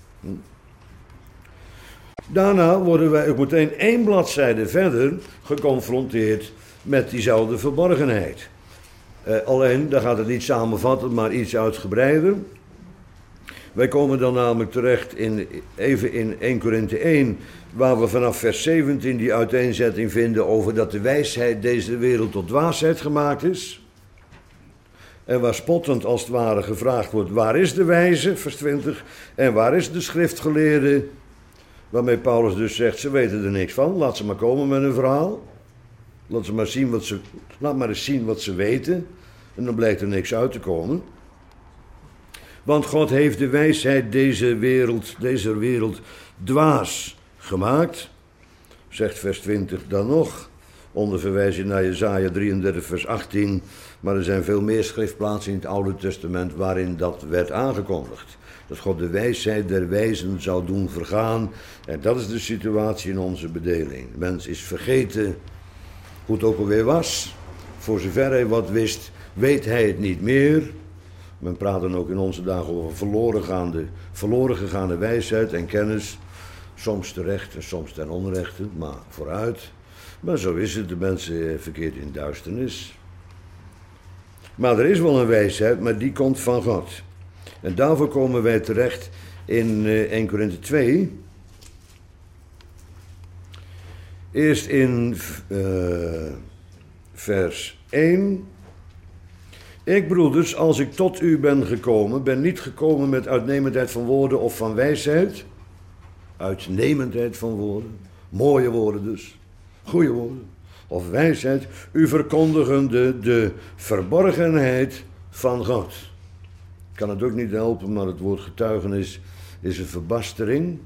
Daarna worden wij ook meteen 1 bladzijde verder geconfronteerd met diezelfde verborgenheid. Alleen, daar gaat het niet samenvatten, maar iets uitgebreider. Wij komen dan namelijk terecht even in 1 Korinthe 1, waar we vanaf vers 17 die uiteenzetting vinden over dat de wijsheid deze wereld tot dwaasheid gemaakt is. En waar spottend als het ware gevraagd wordt, waar is de wijze, vers 20, en waar is de schriftgeleerde? Waarmee Paulus dus zegt, ze weten er niks van, laat ze maar komen met een verhaal. Laat maar eens zien wat ze weten, en dan blijkt er niks uit te komen. Want God heeft de wijsheid deze wereld dwaas gemaakt, zegt vers 20 dan nog, onder verwijzing naar Jesaja 33 vers 18, Maar er zijn veel meer schriftplaatsen in het Oude Testament waarin dat werd aangekondigd. Dat God de wijsheid der wijzen zou doen vergaan. En dat is de situatie in onze bedeling. De mens is vergeten hoe het ook alweer was. Voor zover hij wat wist, weet hij het niet meer. Men praat dan ook in onze dagen over verloren gegaande wijsheid en kennis. Soms terecht en soms ten onrechte, maar vooruit. Maar zo is het, de mensen verkeerd in duisternis. Maar er is wel een wijsheid, maar die komt van God. En daarvoor komen wij terecht in 1 Korinthe 2. Eerst in vers 1. Ik, broeders, als ik tot u ben gekomen, ben niet gekomen met uitnemendheid van woorden of van wijsheid. Uitnemendheid van woorden. Mooie woorden dus. Goede woorden. Of wijsheid. U verkondigende de verborgenheid van God. Ik kan het ook niet helpen, maar het woord getuigenis is een verbastering.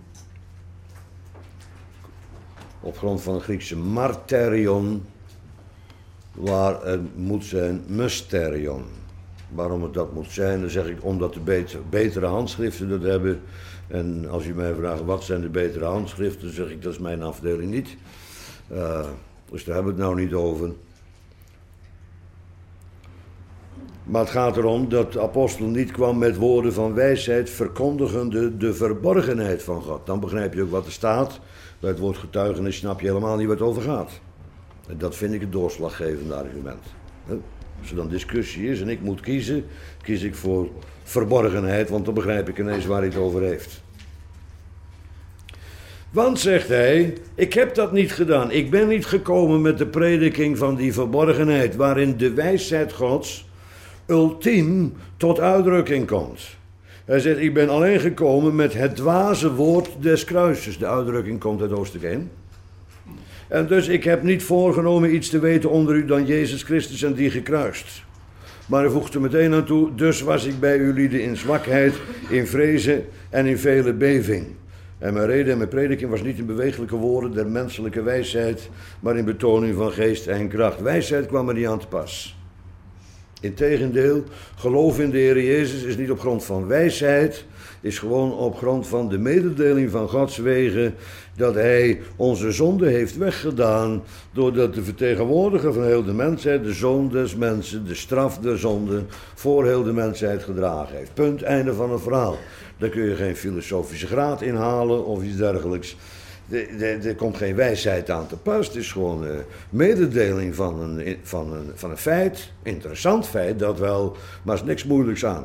Op grond van het Griekse marterion, waar het moet zijn mysterion. Waarom het dat moet zijn, dan zeg ik omdat de betere handschriften dat hebben. En als u mij vraagt wat zijn de betere handschriften, dan zeg ik dat is mijn afdeling niet. Dus daar hebben we het nou niet over. Maar het gaat erom dat de apostel niet kwam met woorden van wijsheid, verkondigende de verborgenheid van God. Dan begrijp je ook wat er staat. Bij het woord getuigenis snap je helemaal niet waar het over gaat. En dat vind ik het doorslaggevende argument. Als er dan discussie is en ik moet kiezen, kies ik voor verborgenheid, want dan begrijp ik ineens waar hij het over heeft. Want, zegt hij, ik heb dat niet gedaan. Ik ben niet gekomen met de prediking van die verborgenheid, waarin de wijsheid Gods ultiem tot uitdrukking komt. Hij zegt, ik ben alleen gekomen met het dwaze woord des kruises. De uitdrukking komt uit hoofdstuk 1. En dus ik heb niet voorgenomen iets te weten onder u dan Jezus Christus en die gekruist. Maar hij voegt er meteen aan toe, dus was ik bij u lieden in zwakheid, in vrezen en in vele beving. En mijn reden en mijn prediking was niet in bewegelijke woorden der menselijke wijsheid, maar in betoning van geest en kracht. Wijsheid kwam er niet aan te pas. Integendeel, geloof in de Heer Jezus is niet op grond van wijsheid, is gewoon op grond van de mededeling van Gods wegen dat Hij onze zonde heeft weggedaan, doordat de vertegenwoordiger van heel de mensheid, de zoon des mensen, de straf der zonde, voor heel de mensheid gedragen heeft. Punt, einde van het verhaal. Daar kun je geen filosofische graad inhalen of iets dergelijks. Er komt geen wijsheid aan te pas. Het is gewoon een mededeling van een feit. Interessant feit, dat wel, maar er is niks moeilijks aan.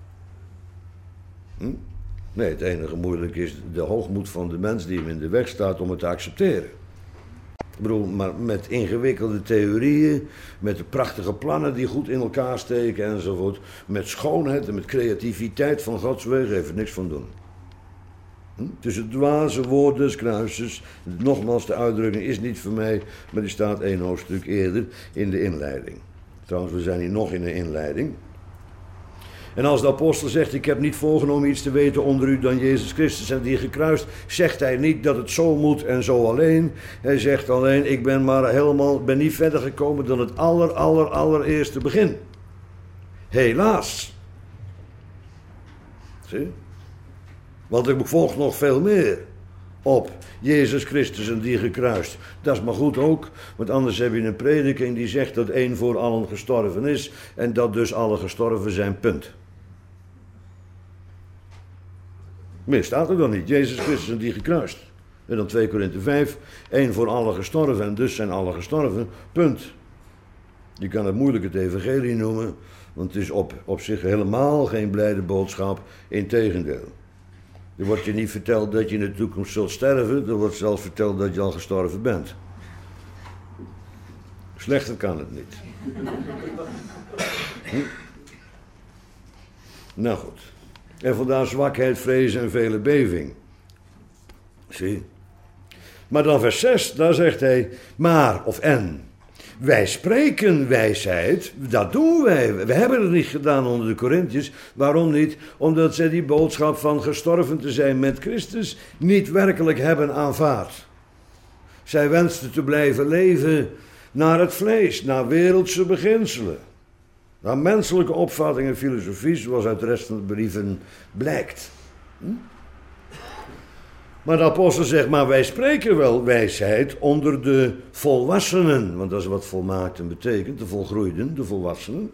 Nee, het enige moeilijk is de hoogmoed van de mens die hem in de weg staat om het te accepteren. Ik bedoel, maar met ingewikkelde theorieën, met de prachtige plannen die goed in elkaar steken enzovoort, met schoonheid en met creativiteit van Gods wegen heeft er niks van doen. Het is het dwaze woord des kruises. Nogmaals, de uitdrukking is niet voor mij, maar die staat 1 hoofdstuk eerder in de inleiding. Trouwens, we zijn hier nog in de inleiding. En als de apostel zegt, ik heb niet voorgenomen iets te weten onder u dan Jezus Christus en die gekruist, zegt hij niet dat het zo moet en zo alleen. Hij zegt alleen, ik ben niet verder gekomen dan het allereerste begin. Helaas. Zie? Want er volgt nog veel meer op Jezus Christus en die gekruist. Dat is maar goed ook, want anders heb je een prediking die zegt dat één voor allen gestorven is en dat dus alle gestorven zijn, punt. Meer staat er dan niet. Jezus Christus en die gekruist. En dan 2 Korinthe 5, één voor allen gestorven en dus zijn alle gestorven, punt. Je kan het moeilijk het evangelie noemen, want het is op zich helemaal geen blijde boodschap, integendeel. Er wordt je niet verteld dat je in de toekomst zult sterven, er wordt zelfs verteld dat je al gestorven bent. Slechter kan het niet. Nou goed. En vandaar zwakheid, vrees en vele beving. Zie. Maar dan vers 6, daar zegt hij, maar of en. Wij spreken wijsheid, dat doen wij. We hebben het niet gedaan onder de Korinthiërs. Waarom niet? Omdat zij die boodschap van gestorven te zijn met Christus niet werkelijk hebben aanvaard. Zij wensten te blijven leven naar het vlees, naar wereldse beginselen. naar menselijke opvatting en filosofie, zoals uit de rest van de brieven blijkt. Maar de apostel zegt, maar wij spreken wel wijsheid onder de volwassenen. Want dat is wat volmaakten betekent, de volgroeiden, de volwassenen.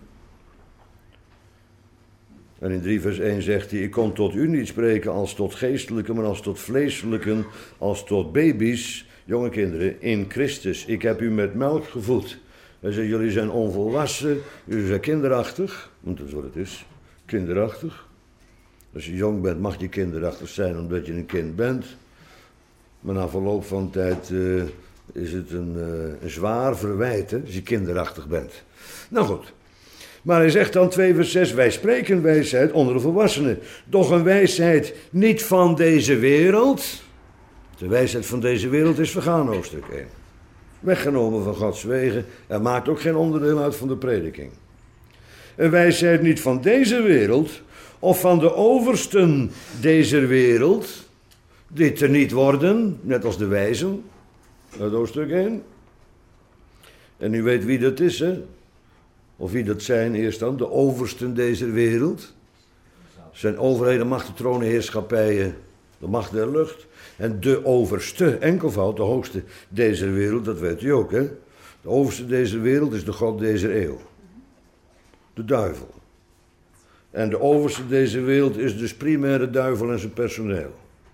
En in 3 vers 1 zegt hij, ik kom tot u niet spreken als tot geestelijken, maar als tot vleeselijken, als tot baby's, jonge kinderen, in Christus. Ik heb u met melk gevoed. Hij zegt, jullie zijn onvolwassen, jullie zijn kinderachtig, want dat is wat het is, kinderachtig. Als je jong bent mag je kinderachtig zijn omdat je een kind bent. Maar na verloop van tijd is het een zwaar verwijt, hè, als je kinderachtig bent. Nou goed. Maar hij zegt dan 2 vers 6, wij spreken wijsheid onder de volwassenen. Doch een wijsheid niet van deze wereld. De wijsheid van deze wereld is vergaan, hoofdstuk 1. Weggenomen van Gods wegen. Er maakt ook geen onderdeel uit van de prediking. Een wijsheid niet van deze wereld, of van de oversten deze wereld, die teniet worden, net als de wijzen, uit hoofdstuk 1. En u weet wie dat is, hè? Of wie dat zijn eerst dan, de oversten deze wereld. Zijn overheden, machten, tronen, heerschappijen, de macht der lucht. En de overste, enkelvoud, de hoogste deze wereld, dat weet u ook, hè? De overste deze wereld is de god deze eeuw. De duivel. En de overste deze wereld is dus primaire duivel en zijn personeel.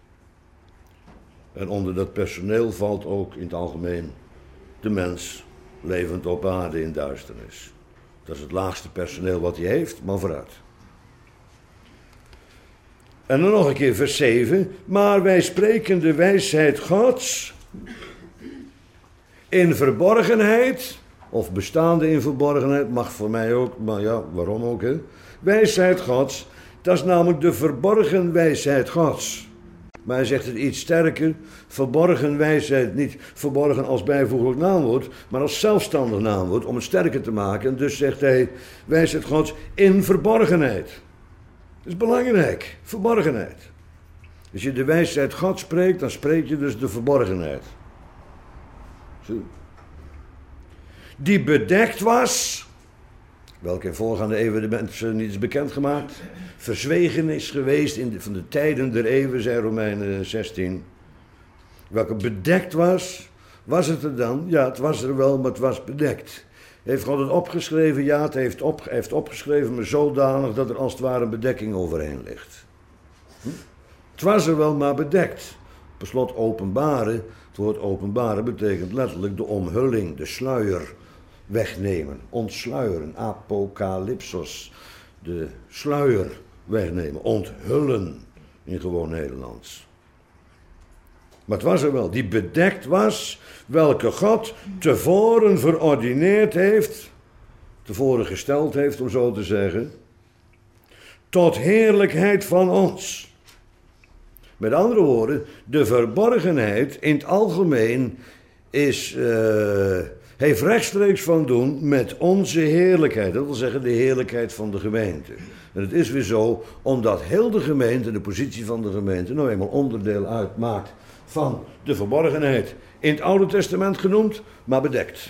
En onder dat personeel valt ook in het algemeen de mens, levend op aarde in duisternis. Dat is het laagste personeel wat hij heeft, maar vooruit. En dan nog een keer vers 7. Maar wij spreken de wijsheid Gods in verborgenheid, of bestaande in verborgenheid, mag voor mij ook, maar ja, waarom ook, hè? Wijsheid Gods, dat is namelijk de verborgen wijsheid Gods. Maar hij zegt het iets sterker, verborgen wijsheid, niet verborgen als bijvoeglijk naamwoord, maar als zelfstandig naamwoord, om het sterker te maken. En dus zegt hij, wijsheid Gods in verborgenheid. Dat is belangrijk, verborgenheid. Als je de wijsheid Gods spreekt, dan spreek je dus de verborgenheid. Zo. Die bedekt was, welke in voorgaande eeuwen de mensen niet is bekendgemaakt, verzwegen is geweest van de tijden der eeuwen, zei Romeinen 16. Welke bedekt was het er dan? Ja, het was er wel, maar het was bedekt. Heeft God het opgeschreven? Ja, het heeft opgeschreven, maar zodanig dat er als het ware een bedekking overheen ligt. Het was er wel, maar bedekt. Per slot openbaren, het woord openbaren betekent letterlijk de omhulling, de sluier wegnemen, ontsluieren, apocalypsos, de sluier wegnemen, onthullen in gewoon Nederlands. Maar het was er wel, die bedekt was, welke God tevoren verordineerd heeft, tevoren gesteld heeft, om zo te zeggen, tot heerlijkheid van ons. Met andere woorden, de verborgenheid in het algemeen heeft rechtstreeks van doen met onze heerlijkheid. Dat wil zeggen de heerlijkheid van de gemeente. En het is weer zo, omdat heel de gemeente, de positie van de gemeente, nou eenmaal onderdeel uitmaakt van de verborgenheid. In het Oude Testament genoemd, maar bedekt.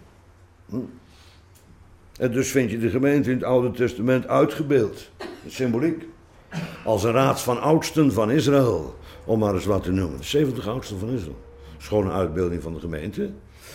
En dus vind je de gemeente in het Oude Testament uitgebeeld. Symboliek. Als een raad van oudsten van Israël, om maar eens wat te noemen. 70 oudsten van Israël. Schone uitbeelding van de gemeente.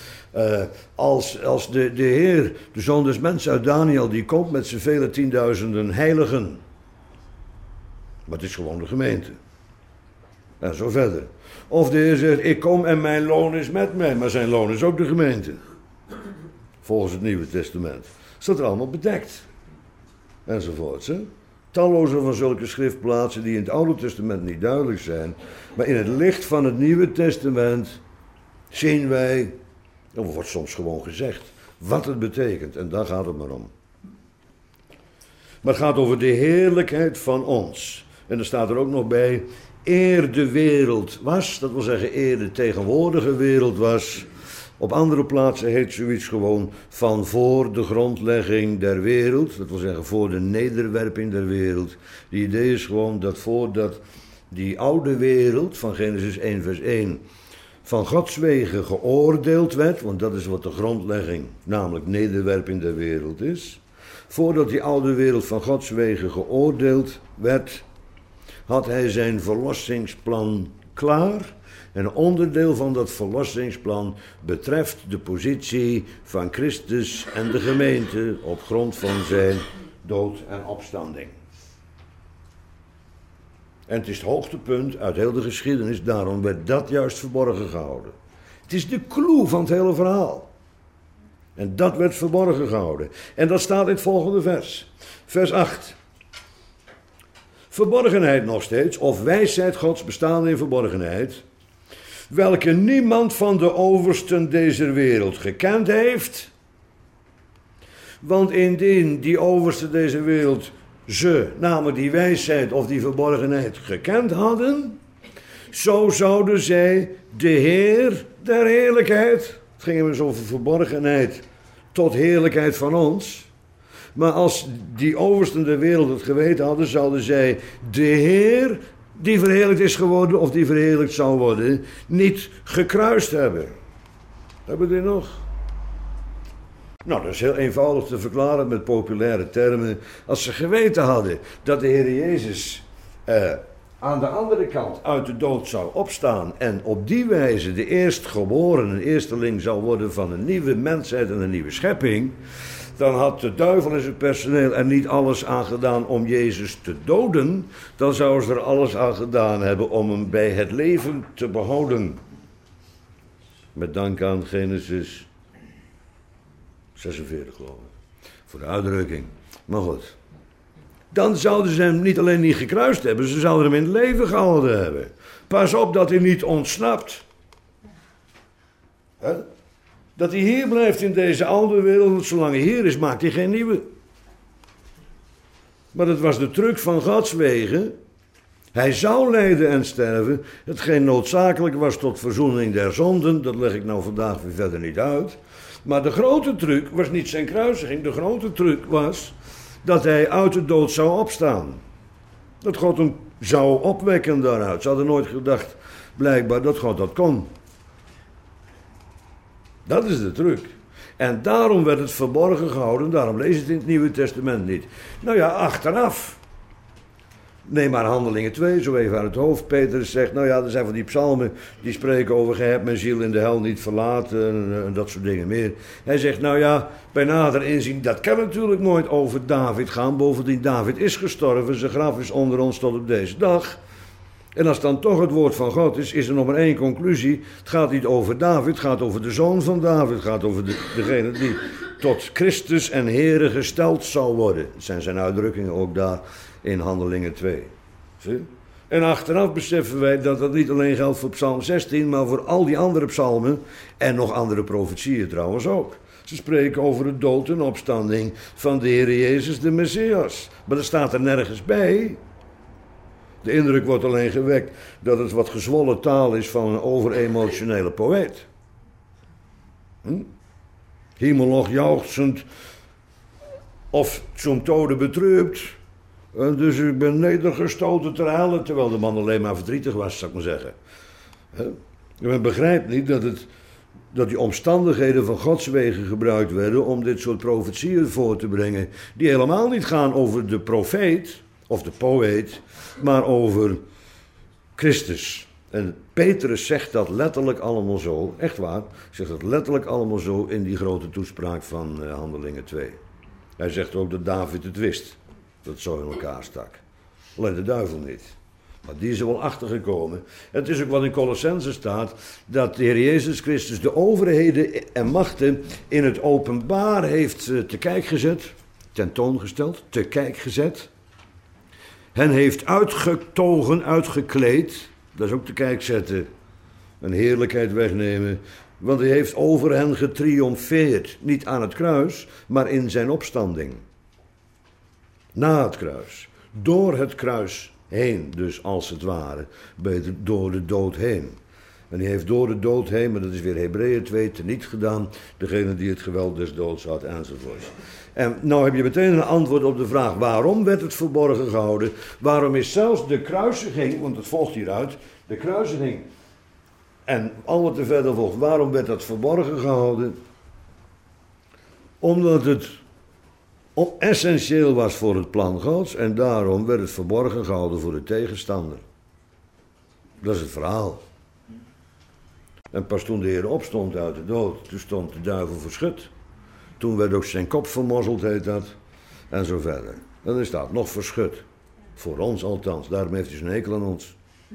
Als de Heer, de Zoon des Mensen uit Daniel, die komt met zijn vele tienduizenden heiligen. Maar het is gewoon de gemeente. En zo verder. Of de Heer zegt, ik kom en mijn loon is met mij. Maar zijn loon is ook de gemeente. Volgens het Nieuwe Testament. Staat er allemaal bedekt. Enzovoorts. Hè? Talloze van zulke schriftplaatsen die in het Oude Testament niet duidelijk zijn. Maar in het licht van het Nieuwe Testament zien wij, er wordt soms gewoon gezegd, wat het betekent. En daar gaat het maar om. Maar het gaat over de heerlijkheid van ons. En er staat er ook nog bij, eer de wereld was, dat wil zeggen eer de tegenwoordige wereld was. Op andere plaatsen heet zoiets gewoon van voor de grondlegging der wereld. Dat wil zeggen voor de nederwerping der wereld. Het idee is gewoon dat voordat die oude wereld van Genesis 1 vers 1 van Gods wegen geoordeeld werd, want dat is wat de grondlegging, namelijk nederwerping der wereld is. voordat die oude wereld van Gods wegen geoordeeld werd, had hij zijn verlossingsplan klaar. En een onderdeel van dat verlossingsplan betreft de positie van Christus en de gemeente op grond van zijn dood en opstanding. En het is het hoogtepunt uit heel de geschiedenis, daarom werd dat juist verborgen gehouden. Het is de clue van het hele verhaal. En dat werd verborgen gehouden. En dat staat in het volgende vers. Vers 8. Verborgenheid nog steeds, of wijsheid Gods bestaande in verborgenheid, welke niemand van de oversten deze wereld gekend heeft. Want indien die oversten deze wereld ze, namelijk die wijsheid of die verborgenheid, gekend hadden, zo zouden zij de Heer der heerlijkheid, het ging immers over verborgenheid tot heerlijkheid van ons, maar als die oversten der wereld het geweten hadden, zouden zij de Heer die verheerlijkt is geworden of die verheerlijkt zou worden, niet gekruist hebben. Hebben we dit nog? Nou, dat is heel eenvoudig te verklaren met populaire termen. Als ze geweten hadden dat de Heer Jezus aan de andere kant uit de dood zou opstaan en op die wijze de eerstgeborene, eersteling zou worden van een nieuwe mensheid en een nieuwe schepping, dan had de duivel en zijn personeel er niet alles aan gedaan om Jezus te doden, dan zouden ze er alles aan gedaan hebben om hem bij het leven te behouden. Met dank aan Genesis 46 geloof ik, voor de uitdrukking. Maar goed, dan zouden ze hem niet alleen niet gekruist hebben, ze zouden hem in het leven gehouden hebben. Pas op dat hij niet ontsnapt. He? Dat hij hier blijft in deze oude wereld, want zolang hij hier is, maakt hij geen nieuwe. Maar dat was de truc van Gods wegen. Hij zou lijden en sterven, hetgeen noodzakelijk was tot verzoening der zonden, dat leg ik nou vandaag weer verder niet uit. Maar de grote truc was niet zijn kruisiging, de grote truc was dat hij uit de dood zou opstaan. Dat God hem zou opwekken daaruit. Ze hadden nooit gedacht, blijkbaar, dat God dat kon. Dat is de truc. En daarom werd het verborgen gehouden, daarom lees je het in het Nieuwe Testament niet. Nou ja, achteraf. Neem maar Handelingen 2, zo even aan het hoofd. Petrus zegt, nou ja, er zijn van die psalmen die spreken over, gij hebt mijn ziel in de hel niet verlaten en dat soort dingen meer. Hij zegt, nou ja, bij nader inzien, dat kan natuurlijk nooit over David gaan. Bovendien, David is gestorven, zijn graf is onder ons tot op deze dag. En als dan toch het woord van God is er nog maar één conclusie. Het gaat niet over David, het gaat over de zoon van David. Het gaat over degene die tot Christus en Heere gesteld zal worden. Dat zijn zijn uitdrukkingen ook daar in Handelingen 2. Zie? En achteraf beseffen wij dat dat niet alleen geldt voor Psalm 16, maar voor al die andere psalmen en nog andere profetieën trouwens ook. Ze spreken over de dood en opstanding van de Heer Jezus de Messias. Maar dat staat er nergens bij. De indruk wordt alleen gewekt dat het wat gezwollen taal is van een overemotionele poëet. Himmelhoch jauchzend of zum tode betreupt. Dus ik ben nedergestoten ter helle, terwijl de man alleen maar verdrietig was, zou ik maar zeggen. Men begrijpt niet dat die omstandigheden van Gods wegen gebruikt werden om dit soort profetieën voor te brengen, die helemaal niet gaan over de profeet of de poëet, maar over Christus. En Petrus zegt dat letterlijk allemaal zo, echt waar, zegt dat letterlijk allemaal zo in die grote toespraak van Handelingen 2. Hij zegt ook dat David het wist, dat het zo in elkaar stak. Alleen de duivel niet. Maar die is er wel achtergekomen. Het is ook wat in Colossenzen staat, dat de Heer Jezus Christus de overheden en machten in het openbaar heeft te kijk gezet, tentoongesteld, te kijk gezet. Hen heeft uitgetogen, uitgekleed, dat is ook te kijk zetten, een heerlijkheid wegnemen, want hij heeft over hen getriomfeerd, niet aan het kruis, maar in zijn opstanding. Na het kruis, door het kruis heen, dus als het ware, door de dood heen. En hij heeft door de dood heen, maar dat is weer Hebreeën 2, teniet gedaan, degene die het geweld des doods had, enzovoort. En nou heb je meteen een antwoord op de vraag, waarom werd het verborgen gehouden? Waarom is zelfs de kruisiging, want het volgt hieruit, de kruisiging en al wat er verder volgt, waarom werd dat verborgen gehouden? Omdat het essentieel was voor het plan Gods en daarom werd het verborgen gehouden voor de tegenstander. Dat is het verhaal. En pas toen de Heer opstond uit de dood, toen stond de duivel verschut. Toen werd ook zijn kop vermorzeld, heet dat, en zo verder. Dan is dat nog verschut. Voor ons althans, daarom heeft hij zijn hekel aan ons.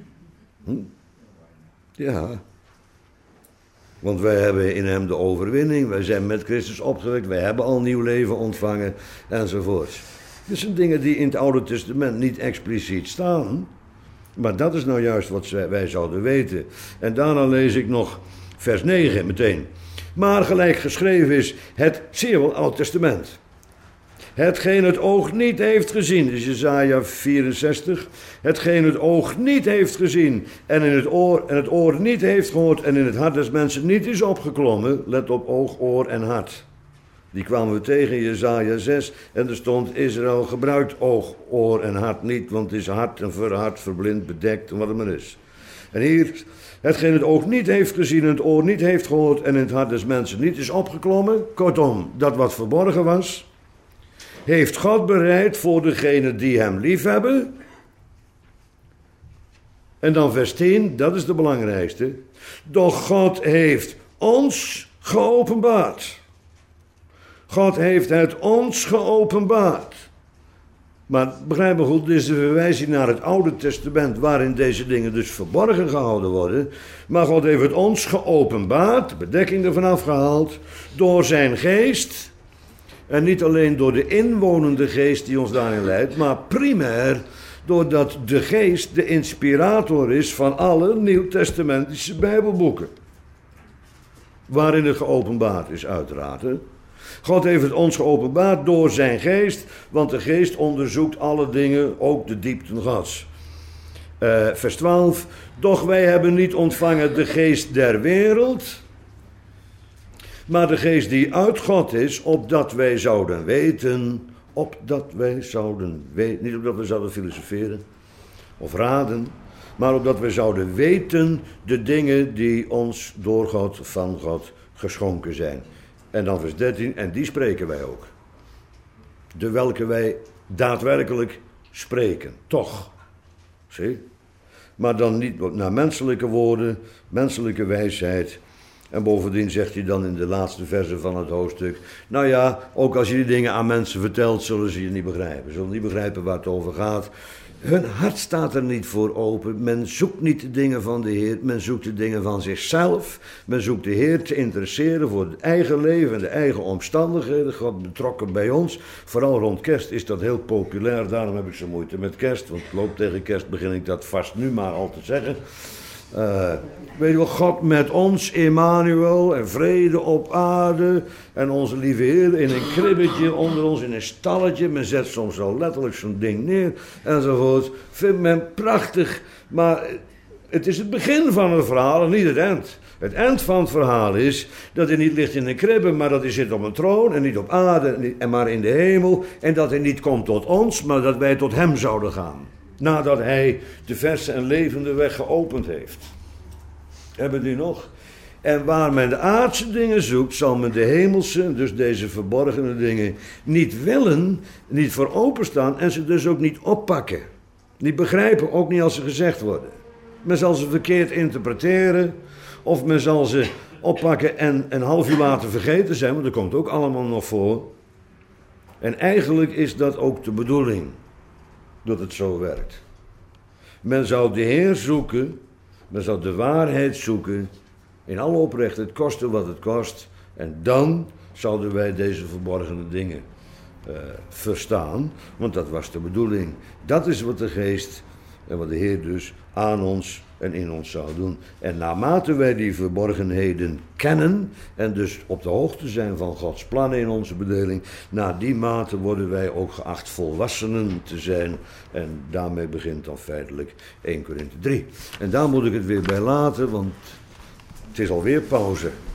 Ja. Want wij hebben in hem de overwinning, wij zijn met Christus opgewekt, wij hebben al nieuw leven ontvangen, enzovoort. Dit zijn dingen die in het Oude Testament niet expliciet staan, maar dat is nou juist wat wij zouden weten. En daarna lees ik nog vers 9 meteen. Maar gelijk geschreven is, het zeer wel Oud Testament. Hetgeen het oog niet heeft gezien, dus Jesaja 64. Hetgeen het oog niet heeft gezien en het oor niet heeft gehoord en in het hart des mensen niet is opgeklommen. Let op oog, oor en hart. Die kwamen we tegen in Jesaja 6 en er stond Israël gebruikt oog, oor en hart niet, want het is hard en verhard, verblind, bedekt en wat het maar is. En hier, hetgeen het oog niet heeft gezien en het oor niet heeft gehoord en in het hart des mensen niet is opgeklommen. Kortom, dat wat verborgen was, heeft God bereid voor degenen die hem liefhebben. En dan vers 10, dat is de belangrijkste. Doch God heeft ons geopenbaard. God heeft het ons geopenbaard. Maar begrijp me goed, dit is de verwijzing naar het Oude Testament, waarin deze dingen dus verborgen gehouden worden. Maar God heeft het ons geopenbaard, de bedekking ervan afgehaald, door zijn geest. En niet alleen door de inwonende geest die ons daarin leidt, maar primair doordat de geest de inspirator is van alle nieuwtestamentische bijbelboeken. Waarin het geopenbaard is uiteraard. Hè? God heeft het ons geopenbaard door zijn geest, want de geest onderzoekt alle dingen, ook de diepten Gods. Vers 12, doch wij hebben niet ontvangen de geest der wereld, maar de geest die uit God is, opdat wij zouden weten, niet opdat we zouden filosoferen of raden, maar opdat wij zouden weten de dingen die ons door God, van God geschonken zijn. En dan vers 13, en die spreken wij ook. De welke wij daadwerkelijk spreken, toch. Zie? Maar dan niet naar menselijke woorden, menselijke wijsheid. En bovendien zegt hij dan in de laatste verse van het hoofdstuk, nou ja, ook als je die dingen aan mensen vertelt, zullen ze je niet begrijpen. Zullen niet begrijpen waar het over gaat. Hun hart staat er niet voor open. Men zoekt niet de dingen van de Heer. Men zoekt de dingen van zichzelf. Men zoekt de Heer te interesseren voor het eigen leven en de eigen omstandigheden. God betrokken bij ons. Vooral rond kerst is dat heel populair. Daarom heb ik zo moeite met kerst. Want loop tegen kerst begin ik dat vast nu maar al te zeggen. Weet je wel, God met ons, Emmanuel, en vrede op aarde. En onze lieve Heer in een kribbetje onder ons, in een stalletje. Men zet soms al letterlijk zo'n ding neer, enzovoort. Vindt men prachtig, maar het is het begin van het verhaal en niet het eind. Het eind van het verhaal is dat hij niet ligt in een kribbe, maar dat hij zit op een troon en niet op aarde, maar in de hemel. En dat hij niet komt tot ons, maar dat wij tot hem zouden gaan. Nadat hij de verse en levende weg geopend heeft. Hebben we die nog? En waar men de aardse dingen zoekt, zal men de hemelse, dus deze verborgene dingen, niet willen, niet voor openstaan en ze dus ook niet oppakken. Niet begrijpen, ook niet als ze gezegd worden. Men zal ze verkeerd interpreteren, of men zal ze oppakken en een half uur later vergeten zijn, want dat komt ook allemaal nog voor. En eigenlijk is dat ook de bedoeling. Dat het zo werkt. Men zou de Heer zoeken, men zou de waarheid zoeken, in alle oprechtheid, koste wat het kost, en dan zouden wij deze verborgene dingen verstaan, want dat was de bedoeling. Dat is wat de geest en wat de Heer dus aan ons en in ons zou doen. En naarmate wij die verborgenheden kennen en dus op de hoogte zijn van Gods plannen in onze bedeling, naar die mate worden wij ook geacht volwassenen te zijn. En daarmee begint dan feitelijk 1 Korinthe 3. En daar moet ik het weer bij laten, want het is alweer pauze.